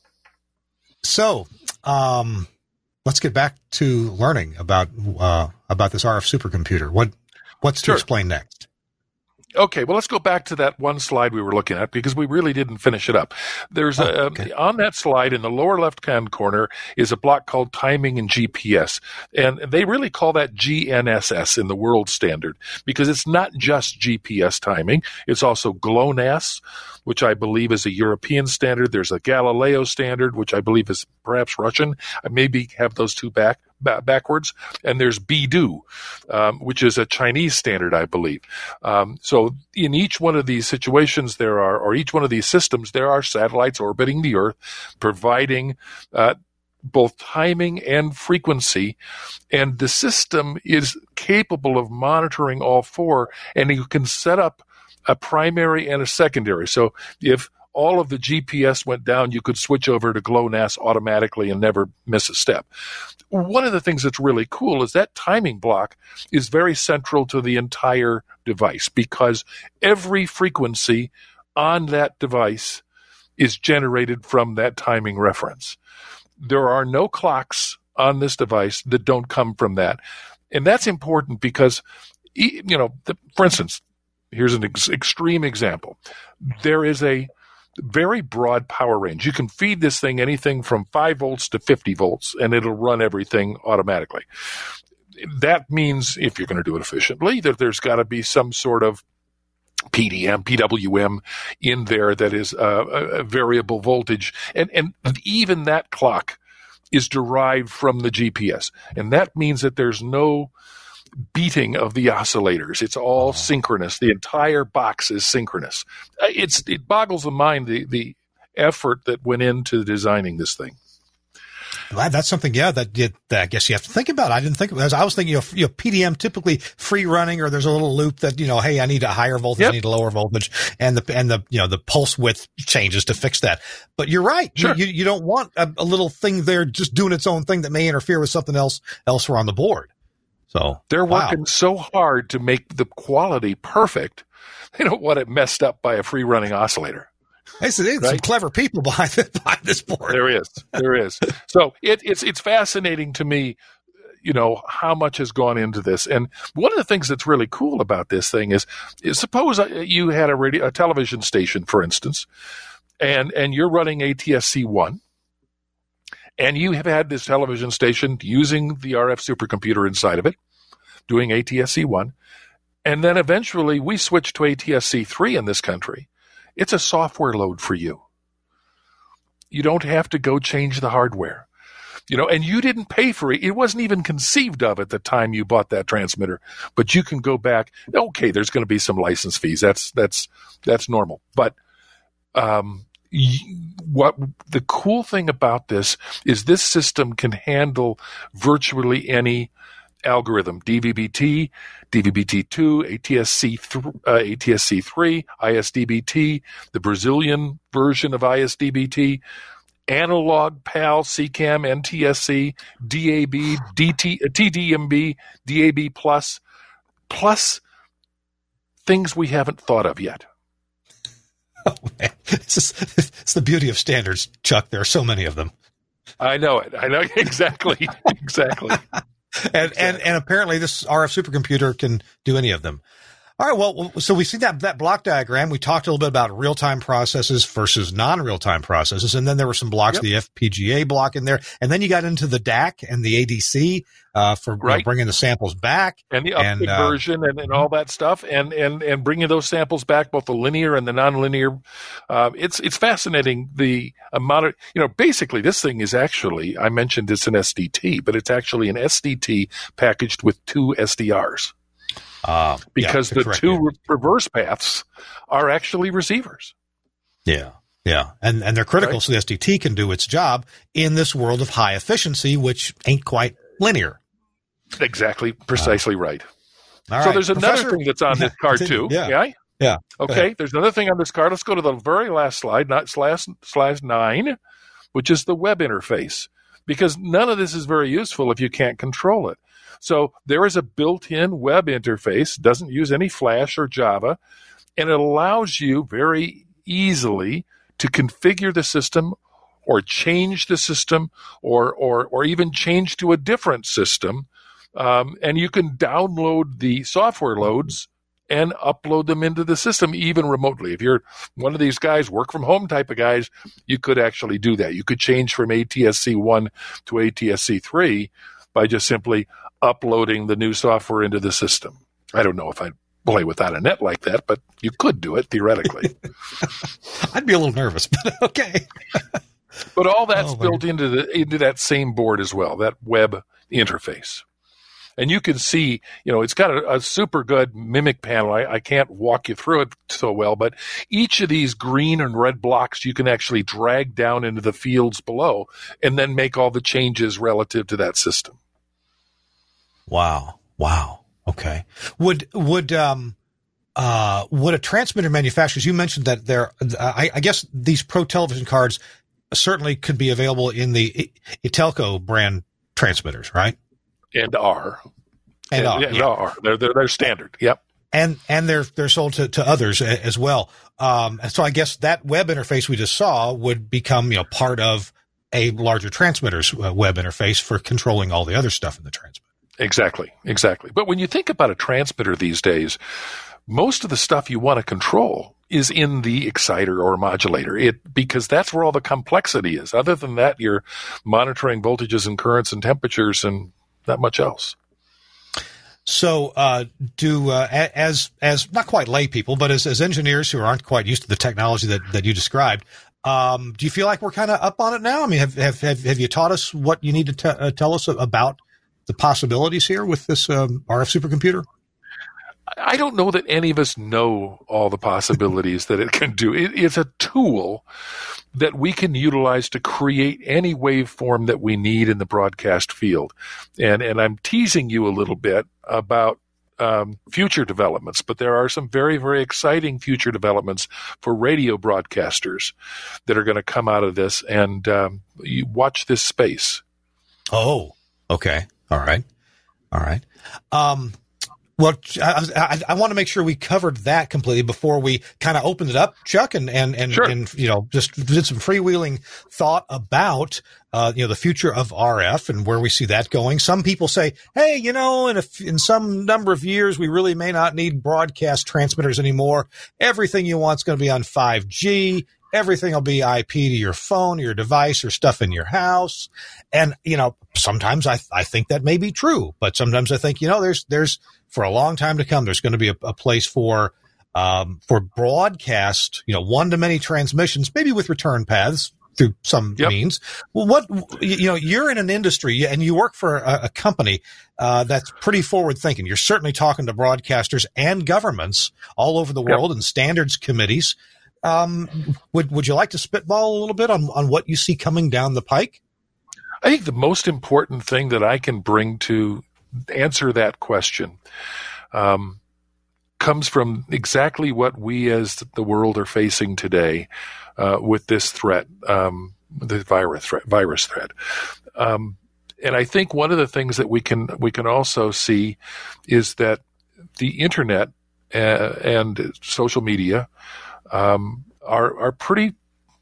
So, um, let's get back to learning about uh, about this R F supercomputer. What what's Sure. to explain next? Okay, well, let's go back to that one slide we were looking at because we really didn't finish it up. There's Oh, a, okay. on that slide in the lower left-hand corner is a block called timing and G P S. And they really call that G N S S in the world standard because it's not just G P S timing. It's also GLONASS, which I believe is a European standard. There's a Galileo standard, which I believe is perhaps Russian. I maybe have those two back. backwards, and there's BeiDou, um, which is a Chinese standard, I believe. Um, so in each one of these situations, there are, or each one of these systems, there are satellites orbiting the Earth, providing uh, both timing and frequency, and the system is capable of monitoring all four, and you can set up a primary and a secondary. So if all of the G P S went down, you could switch over to GLONASS automatically and never miss a step. One of the things that's really cool is that timing block is very central to the entire device because every frequency on that device is generated from that timing reference. There are no clocks on this device that don't come from that. And that's important because, you know, the, for instance, here's an ex- extreme example. There is a very broad power range. You can feed this thing anything from five volts to fifty volts, and it'll run everything automatically. That means, if you're going to do it efficiently, that there's got to be some sort of P D M, P W M in there that is uh, a variable voltage. And, and even that clock is derived from the G P S. And that means that there's no beating of the oscillators. It's all oh. synchronous. The entire box is synchronous. It's it boggles the mind the the effort that went into designing this thing. Well, that's something, yeah, that, you, that I guess you have to think about. I didn't think about it. I was thinking, you know, you know, P D M typically free running, or there's a little loop that, you know, hey, I need a higher voltage, yep. I need a lower voltage, and the and the you know the pulse width changes to fix that. But you're right. Sure. You, you you don't want a, a little thing there just doing its own thing that may interfere with something else elsewhere on the board. So they're wow. working so hard to make the quality perfect. They don't want it messed up by a free running oscillator. There's right? some clever people behind, behind this board. There is, there is. So it, it's it's fascinating to me, you know, how much has gone into this. And one of the things that's really cool about this thing is, is suppose you had a radio, a television station, for instance, and and you're running A T S C one. And you have had this television station using the R F supercomputer inside of it, doing A T S C one. And then eventually we switched to A T S C three in this country. It's a software load for you. You don't have to go change the hardware. You know, and you didn't pay for it. It wasn't even conceived of at the time you bought that transmitter. But you can go back. Okay, there's going to be some license fees. That's that's that's normal. But um what the cool thing about this is this system can handle virtually any algorithm: D V B T, D V B T two, A T S C three, I S D B T, the Brazilian version of I S D B T, analog, PAL, C CAM, N T S C, D A B, D T, T D M B, D A B plus, plus things we haven't thought of yet. Oh, man. It's, just, it's the beauty of standards, Chuck. There are so many of them. I know it. I know exactly. exactly. and, exactly. and and apparently this R F supercomputer can do any of them. All right. Well, so we see that that block diagram. We talked a little bit about real-time processes versus non-real-time processes, and then there were some blocks, yep. the F P G A block in there, and then you got into the D A C and the A D C uh, for right. you know, bringing the samples back, and the uptick uh, version, and, and all that stuff, and and and bringing those samples back, both the linear and the non-linear. Uh, it's it's fascinating the amount of you know. Basically, this thing is actually I mentioned it's an S D T, but it's actually an S D T packaged with two S D Rs. Uh, because yeah, the two re- reverse paths are actually receivers. Yeah, yeah. And and they're critical right. so the S D T can do its job in this world of high efficiency, which ain't quite linear. Exactly, precisely uh, right. All so right. there's Professor, another thing that's on this card too. Yeah. Yeah. yeah. Okay, there's another thing on this card. Let's go to the very last slide, not slash, slash nine, which is the web interface. Because none of this is very useful if you can't control it. So there is a built-in web interface, doesn't use any Flash or Java, and it allows you very easily to configure the system or change the system or or or even change to a different system. Um, and you can download the software loads and upload them into the system even remotely. If you're one of these guys, work from home type of guys, you could actually do that. You could change from A T S C one to A T S C three by just simply uploading the new software into the system. I don't know if I'd play without a net like that, but you could do it theoretically. I'd be a little nervous, but okay. But all that's oh, built into the into that same board as well, that web interface. And you can see, you know, it's got a, a super good mimic panel. I, I can't walk you through it so well, but each of these green and red blocks you can actually drag down into the fields below and then make all the changes relative to that system. Wow. Wow. Okay. Would, would, um, uh, would a transmitter manufacturers, you mentioned that there, uh, I, I guess these Pro Television cards certainly could be available in the Itelco brand transmitters, right? And are. And, and are. And yeah. are. They're, they're, they're standard. Yep. And, and they're, they're sold to, to others as well. Um, and so I guess that web interface we just saw would become, you know, part of a larger transmitter's uh, web interface for controlling all the other stuff in the transmitter. Exactly. Exactly. But when you think about a transmitter these days, most of the stuff you want to control is in the exciter or modulator, it because that's where all the complexity is. Other than that, you're monitoring voltages and currents and temperatures and not much else. So, uh, do, uh, as, as not quite lay people, but as, as engineers who aren't quite used to the technology that, that you described, um, do you feel like we're kind of up on it now? I mean, have, have, have, have you taught us what you need to t- uh, tell us about the possibilities here with this, um, R F supercomputer? I don't know that any of us know all the possibilities that it can do. It, it's a tool that we can utilize to create any waveform that we need in the broadcast field. And, and I'm teasing you a little bit about um, future developments, but there are some very, very exciting future developments for radio broadcasters that are going to come out of this. And um, you watch this space. Oh, okay. All right. All right. Um, Well, I, I, I want to make sure we covered that completely before we kind of opened it up, Chuck, and and and, sure. and you know just did some freewheeling thought about uh, you know the future of R F and where we see that going. Some people say, hey, you know, in a, in some number of years we really may not need broadcast transmitters anymore. Everything you want is going to be on five G. Everything will be I P to your phone, your device, or stuff in your house. And, you know, sometimes I, I think that may be true, but sometimes I think, you know, there's, there's for a long time to come, there's going to be a, a place for, um, for broadcast, you know, one to many transmissions, maybe with return paths through some yep. means. Well, what, you know, you're in an industry and you work for a, a company, uh, that's pretty forward thinking. You're certainly talking to broadcasters and governments all over the world yep. and standards committees. Um, would, would you like to spitball a little bit on, on what you see coming down the pike? I think the most important thing that I can bring to answer that question, um, comes from exactly what we as the world are facing today, uh, with this threat, um, the virus threat, virus threat. Um, and I think one of the things that we can, we can also see is that the internet, uh, and social media, Um, are are pretty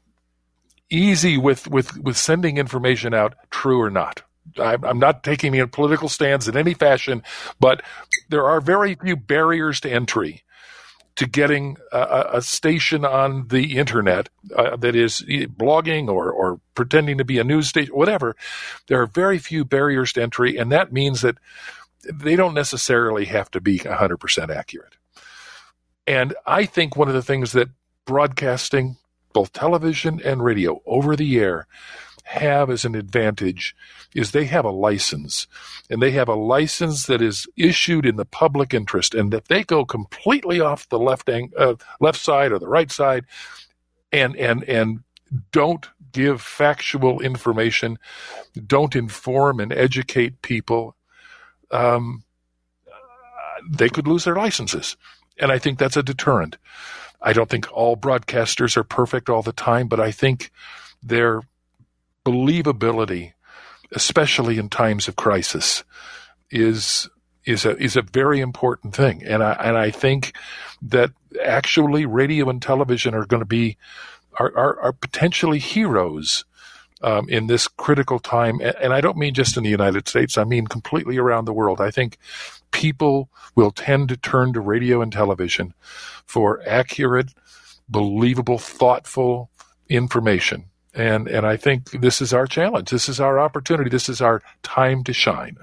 easy with, with, with sending information out, true or not. I'm, I'm not taking a political stance in any fashion, but there are very few barriers to entry to getting a, a station on the internet uh, that is blogging or, or pretending to be a news station, whatever. There are very few barriers to entry, and that means that they don't necessarily have to be one hundred percent accurate. And I think one of the things that broadcasting, both television and radio, over the air, have as an advantage is they have a license. And they have a license that is issued in the public interest. And if they go completely off the left ang- uh, left side or the right side and and and don't give factual information, don't inform and educate people, um, they could lose their licenses. And I think that's a deterrent. I don't think all broadcasters are perfect all the time, but I think their believability, especially in times of crisis, is is a is a very important thing, and I and I think that actually radio and television are going to be are are, are potentially heroes um, in this critical time, and, and I don't mean just in the United States. I mean completely around the world. I think people will tend to turn to radio and television for accurate, believable, thoughtful information. And and I think this is our challenge. This is our opportunity. This is our time to shine.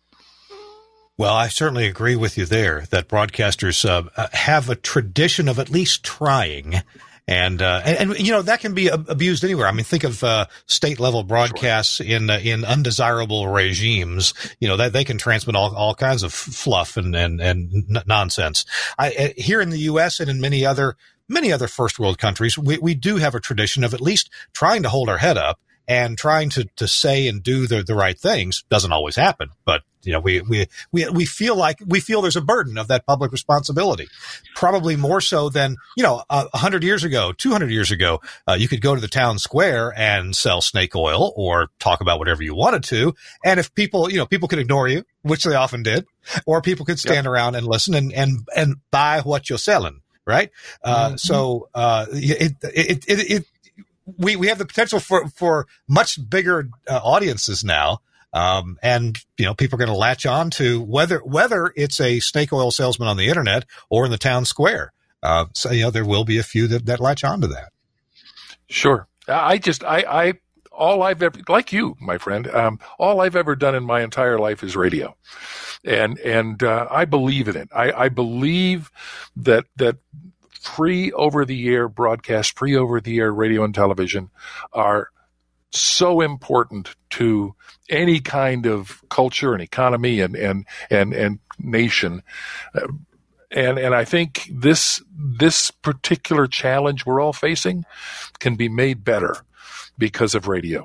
Well, I certainly agree with you there that broadcasters uh, have a tradition of at least trying. And, uh, and, and, you know, that can be abused anywhere. I mean, think of, uh, state level broadcasts sure. in, uh, in undesirable regimes, you know, that they can transmit all, all kinds of fluff and, and, and n- nonsense. I, uh, here in the U S and in many other, many other first world countries, we, we do have a tradition of at least trying to hold our head up and trying to, to say and do the, the right things. Doesn't always happen, but you know, we, we, we, we feel like we feel there's a burden of that public responsibility, probably more so than, you know, a uh, hundred years ago, two hundred years ago, uh, you could go to the town square and sell snake oil or talk about whatever you wanted to. And if people, you know, people could ignore you, which they often did, or people could stand yep. around and listen and, and, and buy what you're selling. Right. Uh, mm-hmm. so, uh, it, it, it, it, we, we have the potential for, for much bigger uh, audiences now. Um, and, you know, people are going to latch on to whether, whether it's a snake oil salesman on the internet or in the town square. Uh, so, you know, there will be a few that, that latch on to that. Sure. I just, I, I, all I've ever, like you, my friend, um, all I've ever done in my entire life is radio. And, and, uh, I believe in it. I, I believe that, that free over the air broadcast, free over the air radio and television are so important to any kind of culture and economy and, and, and, and nation. Uh, and, and I think this, this particular challenge we're all facing can be made better because of radio.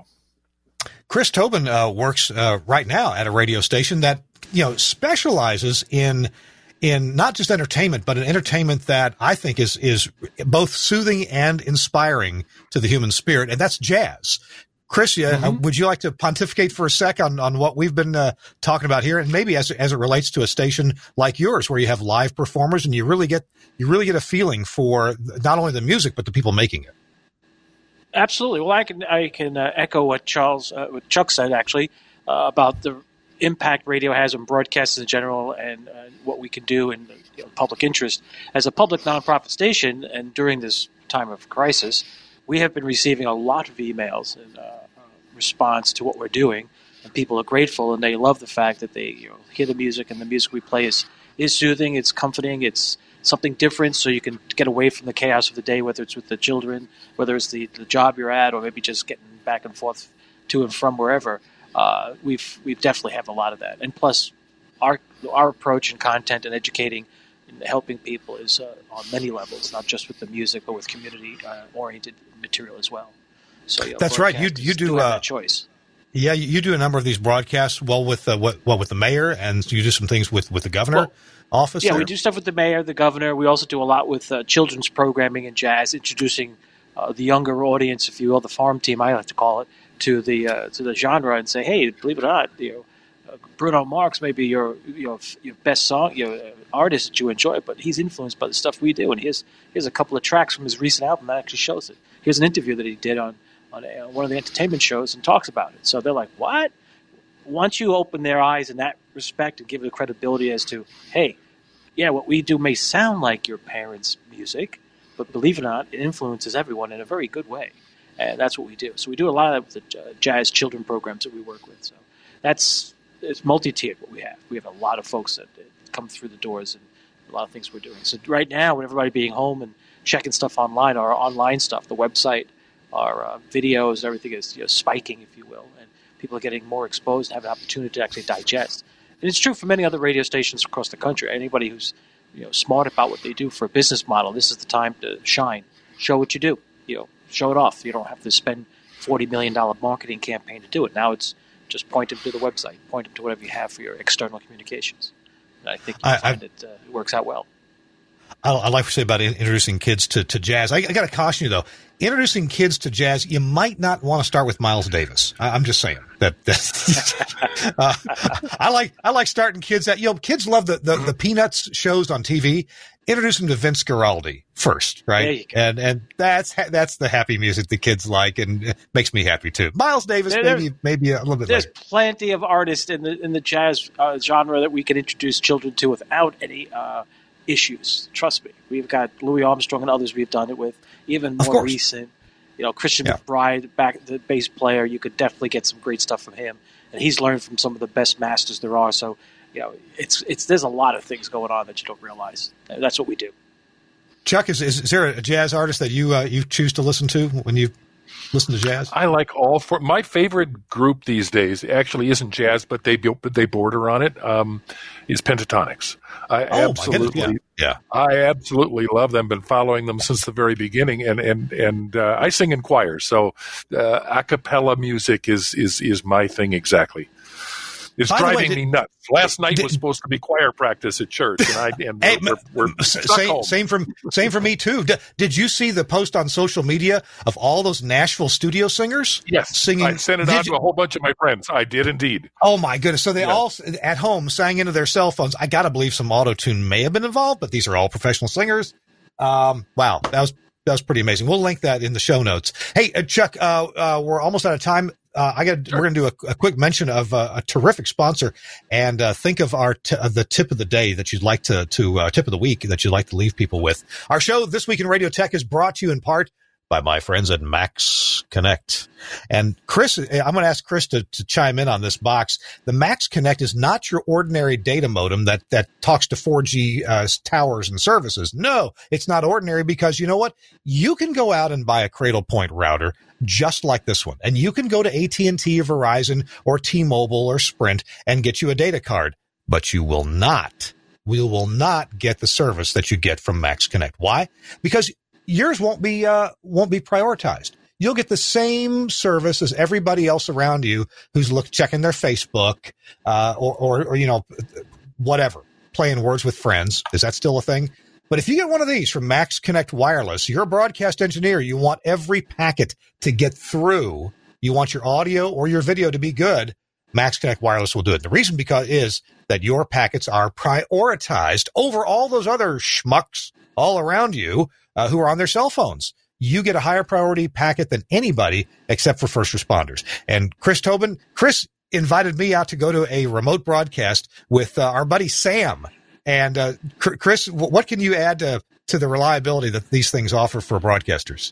Chris Tobin, uh, works, uh, right now at a radio station that, you know, specializes in, in not just entertainment, but an entertainment that I think is, is both soothing and inspiring to the human spirit. And that's jazz. Chris, mm-hmm. uh, would you like to pontificate for a sec on, on what we've been uh, talking about here, and maybe as as it relates to a station like yours, where you have live performers and you really get you really get a feeling for not only the music but the people making it? Absolutely. Well, I can I can uh, echo what Charles, uh, what Chuck said actually uh, about the impact radio has on broadcasts in general and uh, what we can do in you know, public interest as a public nonprofit station. And during this time of crisis, we have been receiving a lot of emails in uh, response to what we're doing, and people are grateful, and they love the fact that they you know, hear the music, and the music we play is, is soothing, it's comforting, it's something different, so you can get away from the chaos of the day, whether it's with the children, whether it's the, the job you're at, or maybe just getting back and forth to and from wherever. Uh, we've we definitely have a lot of that, and plus our our approach and content and educating and helping people is uh, on many levels, not just with the music, but with community-oriented uh, material as well. So you know, that's right. You you do, do uh, that choice. Yeah, you do a number of these broadcasts. Well, with uh, what well with the mayor, and you do some things with, with the governor well, office. Yeah, there? we do stuff with the mayor, the governor. We also do a lot with uh, children's programming and jazz, introducing uh, the younger audience, if you will, the farm team, I like to call it, to the uh, to the genre, and say, hey, believe it or not, you know. Bruno Mars may be your your your best song, your artist that you enjoy, but he's influenced by the stuff we do. And here's here's a couple of tracks from his recent album that actually shows it. Here's an interview that he did on on a, one of the entertainment shows and talks about it. So they're like, what? Once you open their eyes in that respect and give it credibility as to, hey, yeah, what we do may sound like your parents' music, but believe it or not, it influences everyone in a very good way. And that's what we do. So we do a lot of that with the uh, jazz children programs that we work with. So that's it's multi-tiered what we have. We have a lot of folks that, that come through the doors and a lot of things we're doing. So right now, with everybody being home and checking stuff online, our online stuff, the website, our uh, videos, everything is you know, spiking, if you will, and people are getting more exposed and have an opportunity to actually digest. And it's true for many other radio stations across the country. Anybody who's you know smart about what they do for a business model, this is the time to shine. Show what you do. You know, show it off. You don't have to spend forty million dollars marketing campaign to do it. Now it's just point them to the website, point them to whatever you have for your external communications. And I think you I, find I, it, uh, it works out well. I, I like to say about introducing kids to, to jazz. I, I got to caution you, though. Introducing kids to jazz, you might not want to start with Miles Davis. I, I'm just saying that. that uh, I like I like starting kids at, you know, kids love the, the, the Peanuts shows on T V. Introduce them to Vince Guaraldi first, right? And and that's that's the happy music the kids like, and it makes me happy too. Miles Davis, there, maybe maybe a little bit. There's later. Plenty of artists in the in the jazz uh, genre that we can introduce children to without any uh, issues. Trust me, we've got Louis Armstrong and others we've done it with. Even more recent, you know, Christian yeah. McBride, back the bass player. You could definitely get some great stuff from him, and he's learned from some of the best masters there are. So. You know, it's it's there's a lot of things going on that you don't realize. That's what we do. Chuck, is is, is there a jazz artist that you uh, you choose to listen to when you listen to jazz? I like all four. My favorite group these days actually isn't jazz, but they but they border on it. Um, is Pentatonics. I oh, absolutely, yeah. yeah, I absolutely love them. Been following them since the very beginning, and and and uh, I sing in choirs, so uh, a cappella music is is is my thing exactly. It's By driving way, did, me nuts. Last night did, was supposed to be choir practice at church, and I and hey, we're, we're, we're same, home. same from same for me too. D- did you see the post on social media of all those Nashville studio singers? Yes, singing. I sent it out to a whole bunch of my friends. I did indeed. Oh my goodness! So they yeah. all at home sang into their cell phones. I got to believe some auto tune may have been involved, but these are all professional singers. Um, wow, that was that was pretty amazing. We'll link that in the show notes. Hey, uh, Chuck, uh, uh, we're almost out of time. Uh, I got. Sure. We're going to do a, a quick mention of uh, a terrific sponsor, and uh, think of our t- uh, the tip of the day that you'd like to to uh, tip of the week that you'd like to leave people with. Our show this week in Radio Tech is brought to you in part by my friends at Max Connect. And Chris, I'm going to ask Chris to, to chime in on this box. The Max Connect is not your ordinary data modem that, that talks to four G uh, towers and services. No, it's not ordinary because you know what? You can go out and buy a Cradlepoint router just like this one. And you can go to A T and T or Verizon or T-Mobile or Sprint and get you a data card. But you will not, we will not get the service that you get from Max Connect. Why? Because yours won't be uh, won't be prioritized. You'll get the same service as everybody else around you who's look checking their Facebook uh, or, or or you know whatever, playing words with friends. Is that still a thing? But if you get one of these from Max Connect Wireless, you're a broadcast engineer. You want every packet to get through. You want your audio or your video to be good. Max Connect Wireless will do it. The reason because is that your packets are prioritized over all those other schmucks all around you. Uh, who are on their cell phones. You get a higher priority packet than anybody except for first responders. And Chris Tobin, Chris invited me out to go to a remote broadcast with uh, our buddy Sam. And uh, Chris, what can you add to, to the reliability that these things offer for broadcasters?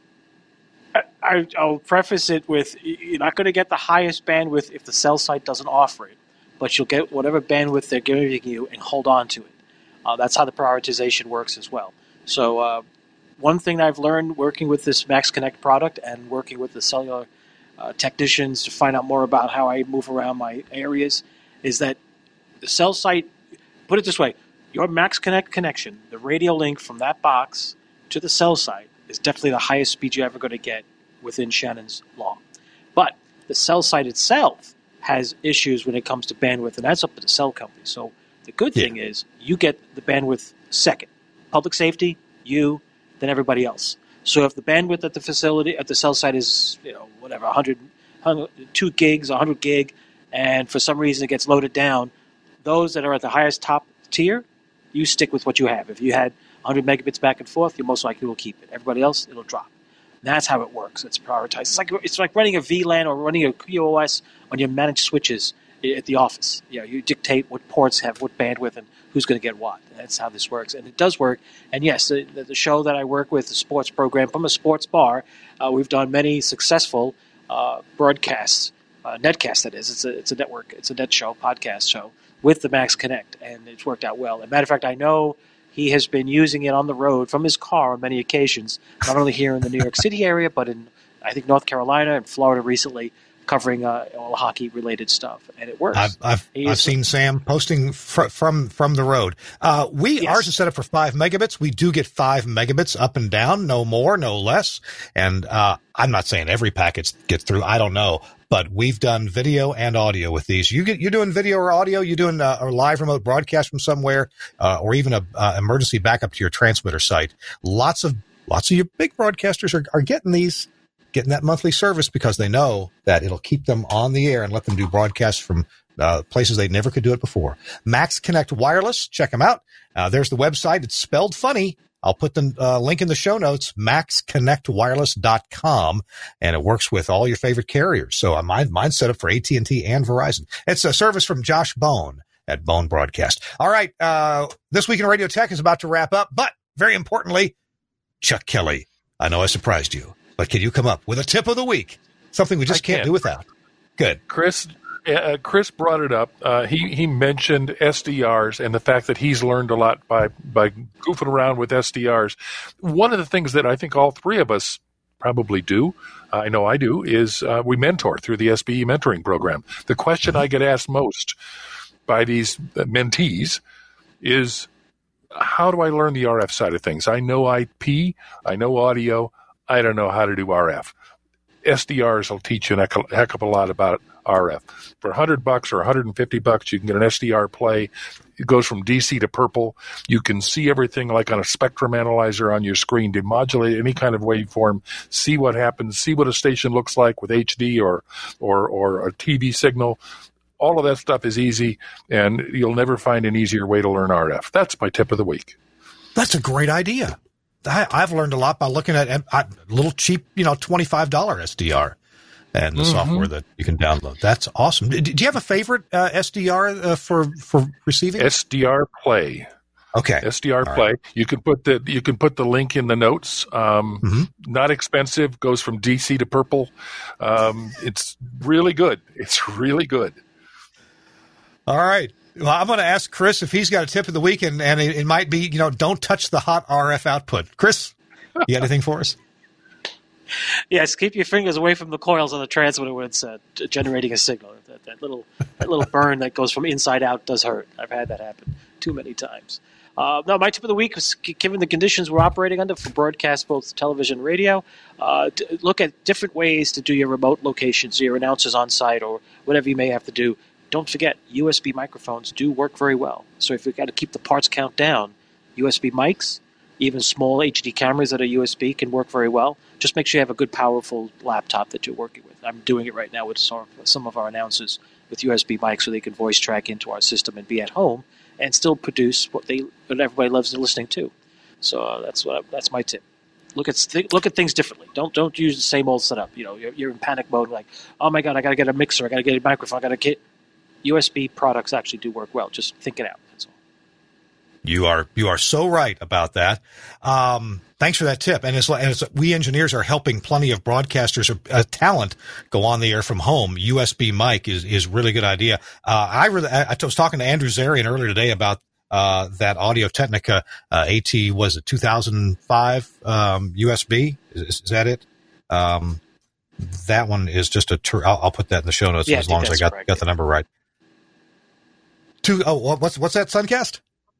I, I'll preface it with you're not going to get the highest bandwidth if the cell site doesn't offer it, but you'll get whatever bandwidth they're giving you and hold on to it. Uh, that's how the prioritization works as well. So uh, one thing that I've learned working with this Max Connect product and working with the cellular uh, technicians to find out more about how I move around my areas is that the cell site, put it this way, your Max Connect connection, the radio link from that box to the cell site is definitely the highest speed you're ever going to get within Shannon's law. But the cell site itself has issues when it comes to bandwidth, and that's up to the cell company. So the good yeah. thing is you get the bandwidth second. Public safety, you, then everybody else. So if the bandwidth at the facility, at the cell site is, you know, whatever, one hundred, two gigs, one hundred gig, and for some reason it gets loaded down, those that are at the highest top tier, you stick with what you have. If you had one hundred megabits back and forth, you most likely will keep it. Everybody else, it'll drop. And that's how it works. It's prioritized. It's like it's like running a V LAN or running a Q o S on your managed switches at the office. You know, you dictate what ports have what bandwidth and who's going to get what. That's how this works. And it does work. And yes, the, the show that I work with, the sports program from a sports bar, uh, we've done many successful uh, broadcasts, uh, netcasts that is. It's a, it's a network, it's a net show, podcast show with the Max Connect. And it's worked out well. As a matter of fact, I know he has been using it on the road from his car on many occasions, not only here in the New York City area, but in, I think, North Carolina and Florida recently covering uh, all hockey-related stuff, and it works. I've I've, I've seen Sam posting fr- from from the road. Uh, we Yes. Ours is set up for five megabits. We do get five megabits up and down, no more, no less. And uh, I'm not saying every packet gets through. I don't know, but we've done video and audio with these. You get you're doing video or audio. You're doing uh, a live remote broadcast from somewhere, uh, or even a uh, emergency backup to your transmitter site. Lots of lots of your big broadcasters are, are getting these. Getting that monthly service because they know that it'll keep them on the air and let them do broadcasts from uh, places they never could do it before. Max Connect Wireless, check them out. Uh, there's the website. It's spelled funny. I'll put the uh, link in the show notes, max connect wireless dot com, and it works with all your favorite carriers. So uh, mine, mine's set up for A T and T and Verizon. It's a service from Josh Bone at Bone Broadcast. All right, uh, This Week in Radio Tech is about to wrap up, but very importantly, Chuck Kelly, I know I surprised you. But can you come up with a tip of the week? Something we just I can't can. do without. Good. Chris uh, Chris brought it up. Uh, he he mentioned S D Rs and the fact that he's learned a lot by by goofing around with S D Rs. One of the things that I think all three of us probably do, uh, I know I do, is uh, we mentor through the S B E mentoring program. The question mm-hmm. I get asked most by these mentees is, how do I learn the R F side of things? I know I P, I know audio, I don't know how to do R F. S D Rs will teach you a heck of a lot about R F. For a hundred bucks or a hundred and fifty bucks, you can get an S D R play. It goes from D C to purple. You can see everything like on a spectrum analyzer on your screen, demodulate any kind of waveform, see what happens, see what a station looks like with H D or or or a T V signal. All of that stuff is easy, and you'll never find an easier way to learn R F. That's my tip of the week. That's a great idea. I, I've learned a lot by looking at a little cheap, you know, twenty-five dollars S D R and the mm-hmm. software that you can download. That's awesome. Do, do you have a favorite uh, S D R uh, for for receiving? S D R Play. Okay. S D R All Play. Right. You can put the you can put the link in the notes. Um, mm-hmm. Not expensive. Goes from D C to purple. Um, it's really good. It's really good. All right. Well, I'm going to ask Chris if he's got a tip of the week, and, and it, it might be, you know, don't touch the hot R F output. Chris, you got anything for us? Yes, keep your fingers away from the coils on the transmitter when it's uh, generating a signal. That, that little that little burn that goes from inside out does hurt. I've had that happen too many times. Uh, no, my tip of the week was, given the conditions we're operating under for broadcast, both television and radio, uh, to look at different ways to do your remote locations, your announcers on site, or whatever you may have to do. Don't forget, U S B microphones do work very well. So if you've got to keep the parts count down, U S B mics, even small H D cameras that are U S B can work very well. Just make sure you have a good, powerful laptop that you're working with. I'm doing it right now with some of our announcers with U S B mics so they can voice track into our system and be at home and still produce what they what everybody loves listening to. So uh, that's what I, that's my tip. Look at th- look at things differently. Don't don't use the same old setup. You know, you're, you're in panic mode, like, oh my god, I got to get a mixer, I got to get a microphone, I got to get. U S B products actually do work well. Just think it out. That's all. You are you are so right about that. Um, thanks for that tip. And it's, and it's we engineers are helping plenty of broadcasters or uh, talent go on the air from home. U S B mic is is really good idea. Uh, I really I, I was talking to Andrew Zarian earlier today about uh, that Audio Technica uh, AT was it two thousand five um, U S B. Is, is that it? Um, that one is just a. Tur- I'll, I'll put that in the show notes yeah, as long as I got correct. got the number right. Two, oh, what's what's that, Suncast?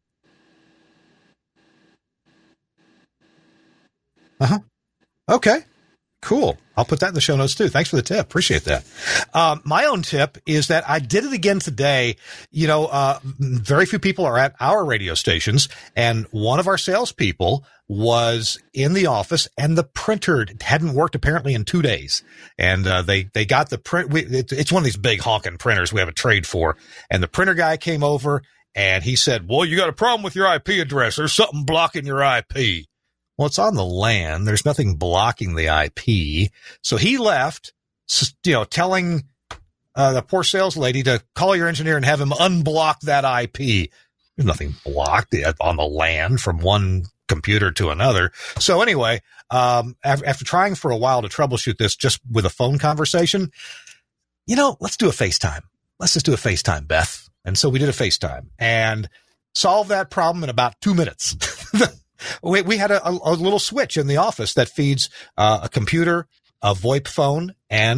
Uh-huh. Okay, cool. I'll put that in the show notes, too. Thanks for the tip. Appreciate that. Um, my own tip is that I did it again today. You know, uh, very few people are at our radio stations, and one of our salespeople was in the office, and the printer hadn't worked apparently in two days. And uh, they they got the print. We, it, it's one of these big honking printers we have a trade for. And the printer guy came over, and he said, "Well, you got a problem with your I P address. There's something blocking your I P." Well, it's on the LAN. There's nothing blocking the I P. So he left, you know, telling uh, the poor sales lady to call your engineer and have him unblock that I P. There's nothing blocked on the LAN from one computer to another. So anyway, um, after, after trying for a while to troubleshoot this just with a phone conversation, you know, let's do a FaceTime. Let's just do a FaceTime, Beth. And so we did a FaceTime and solved that problem in about two minutes. we, we had a, a, a little switch in the office that feeds uh, a computer, a VoIP phone, and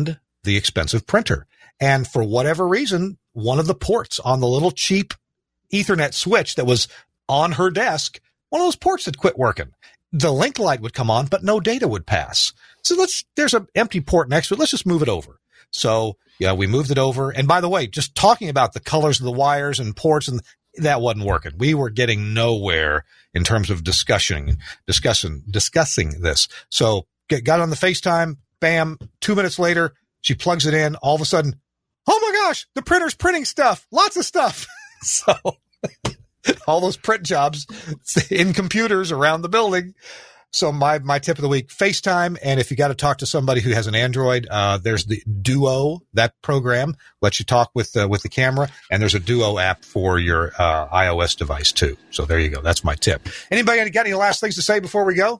the expensive printer. And for whatever reason, one of the ports on the little cheap Ethernet switch that was on her desk, one of those ports had quit working. The link light would come on, but no data would pass. So let's, there's an empty port next to it. Let's just move it over. So yeah, we moved it over. And by the way, just talking about the colors of the wires and ports, and that wasn't working. We were getting nowhere in terms of discussing, discussing, discussing this. So get, got on the FaceTime, bam, two minutes later, she plugs it in. All of a sudden, oh my gosh, the printer's printing stuff, lots of stuff. So all those print jobs in computers around the building. So my, my tip of the week, FaceTime. And if you got to talk to somebody who has an Android, uh, there's the Duo, that program lets you talk with, uh, with the camera. And there's a Duo app for your, uh, iOS device too. So there you go. That's my tip. Anybody got any last things to say before we go?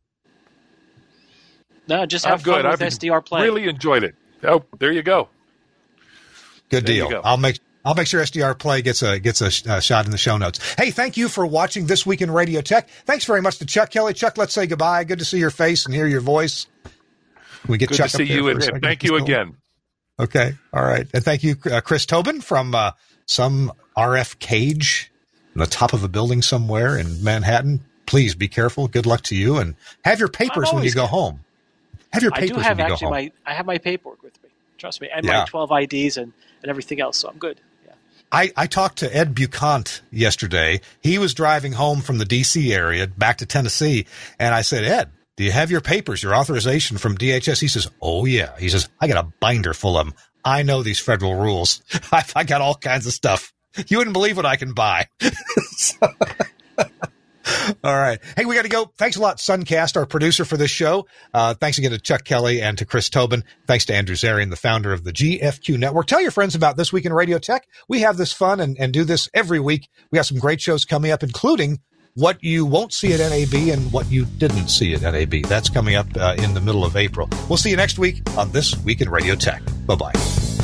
No, just have I'm good. fun with I've S D R Play. Really enjoyed it. Oh, there you go. Good there deal. I'll make, I'll make sure S D R Play gets a gets a uh, shot in the show notes. Hey, thank you for watching This Week in Radio Tech. Thanks very much to Chuck Kelly. Chuck, let's say goodbye. Good to see your face and hear your voice. Can we get Good Chuck to see up there you, for and, a and second? thank you again. Okay, all right, and thank you, uh, Chris Tobin from uh, some R F cage on the top of a building somewhere in Manhattan. Please be careful. Good luck to you, and have your papers when you go home. Have your papers I do have when you actually go home. my I have my paperwork with me. Trust me, and Yeah. my twelve I Ds and, and everything else. So I'm good. Yeah. I, I talked to Ed Bucant yesterday. He was driving home from the D C area back to Tennessee, and I said, Ed, do you have your papers, your authorization from D H S? He says, oh, yeah. He says, I got a binder full of them. I know these federal rules. I, I got all kinds of stuff. You wouldn't believe what I can buy. So, all right. Hey, we got to go. Thanks a lot, Suncast, our producer for this show. Uh, thanks again to Chuck Kelly and to Chris Tobin. Thanks to Andrew Zarian, the founder of the G F Q Network. Tell your friends about This Week in Radio Tech. We have this fun and, and do this every week. We got some great shows coming up, including what you won't see at N A B and what you didn't see at N A B. That's coming up uh, in the middle of April. We'll see you next week on This Week in Radio Tech. Bye-bye.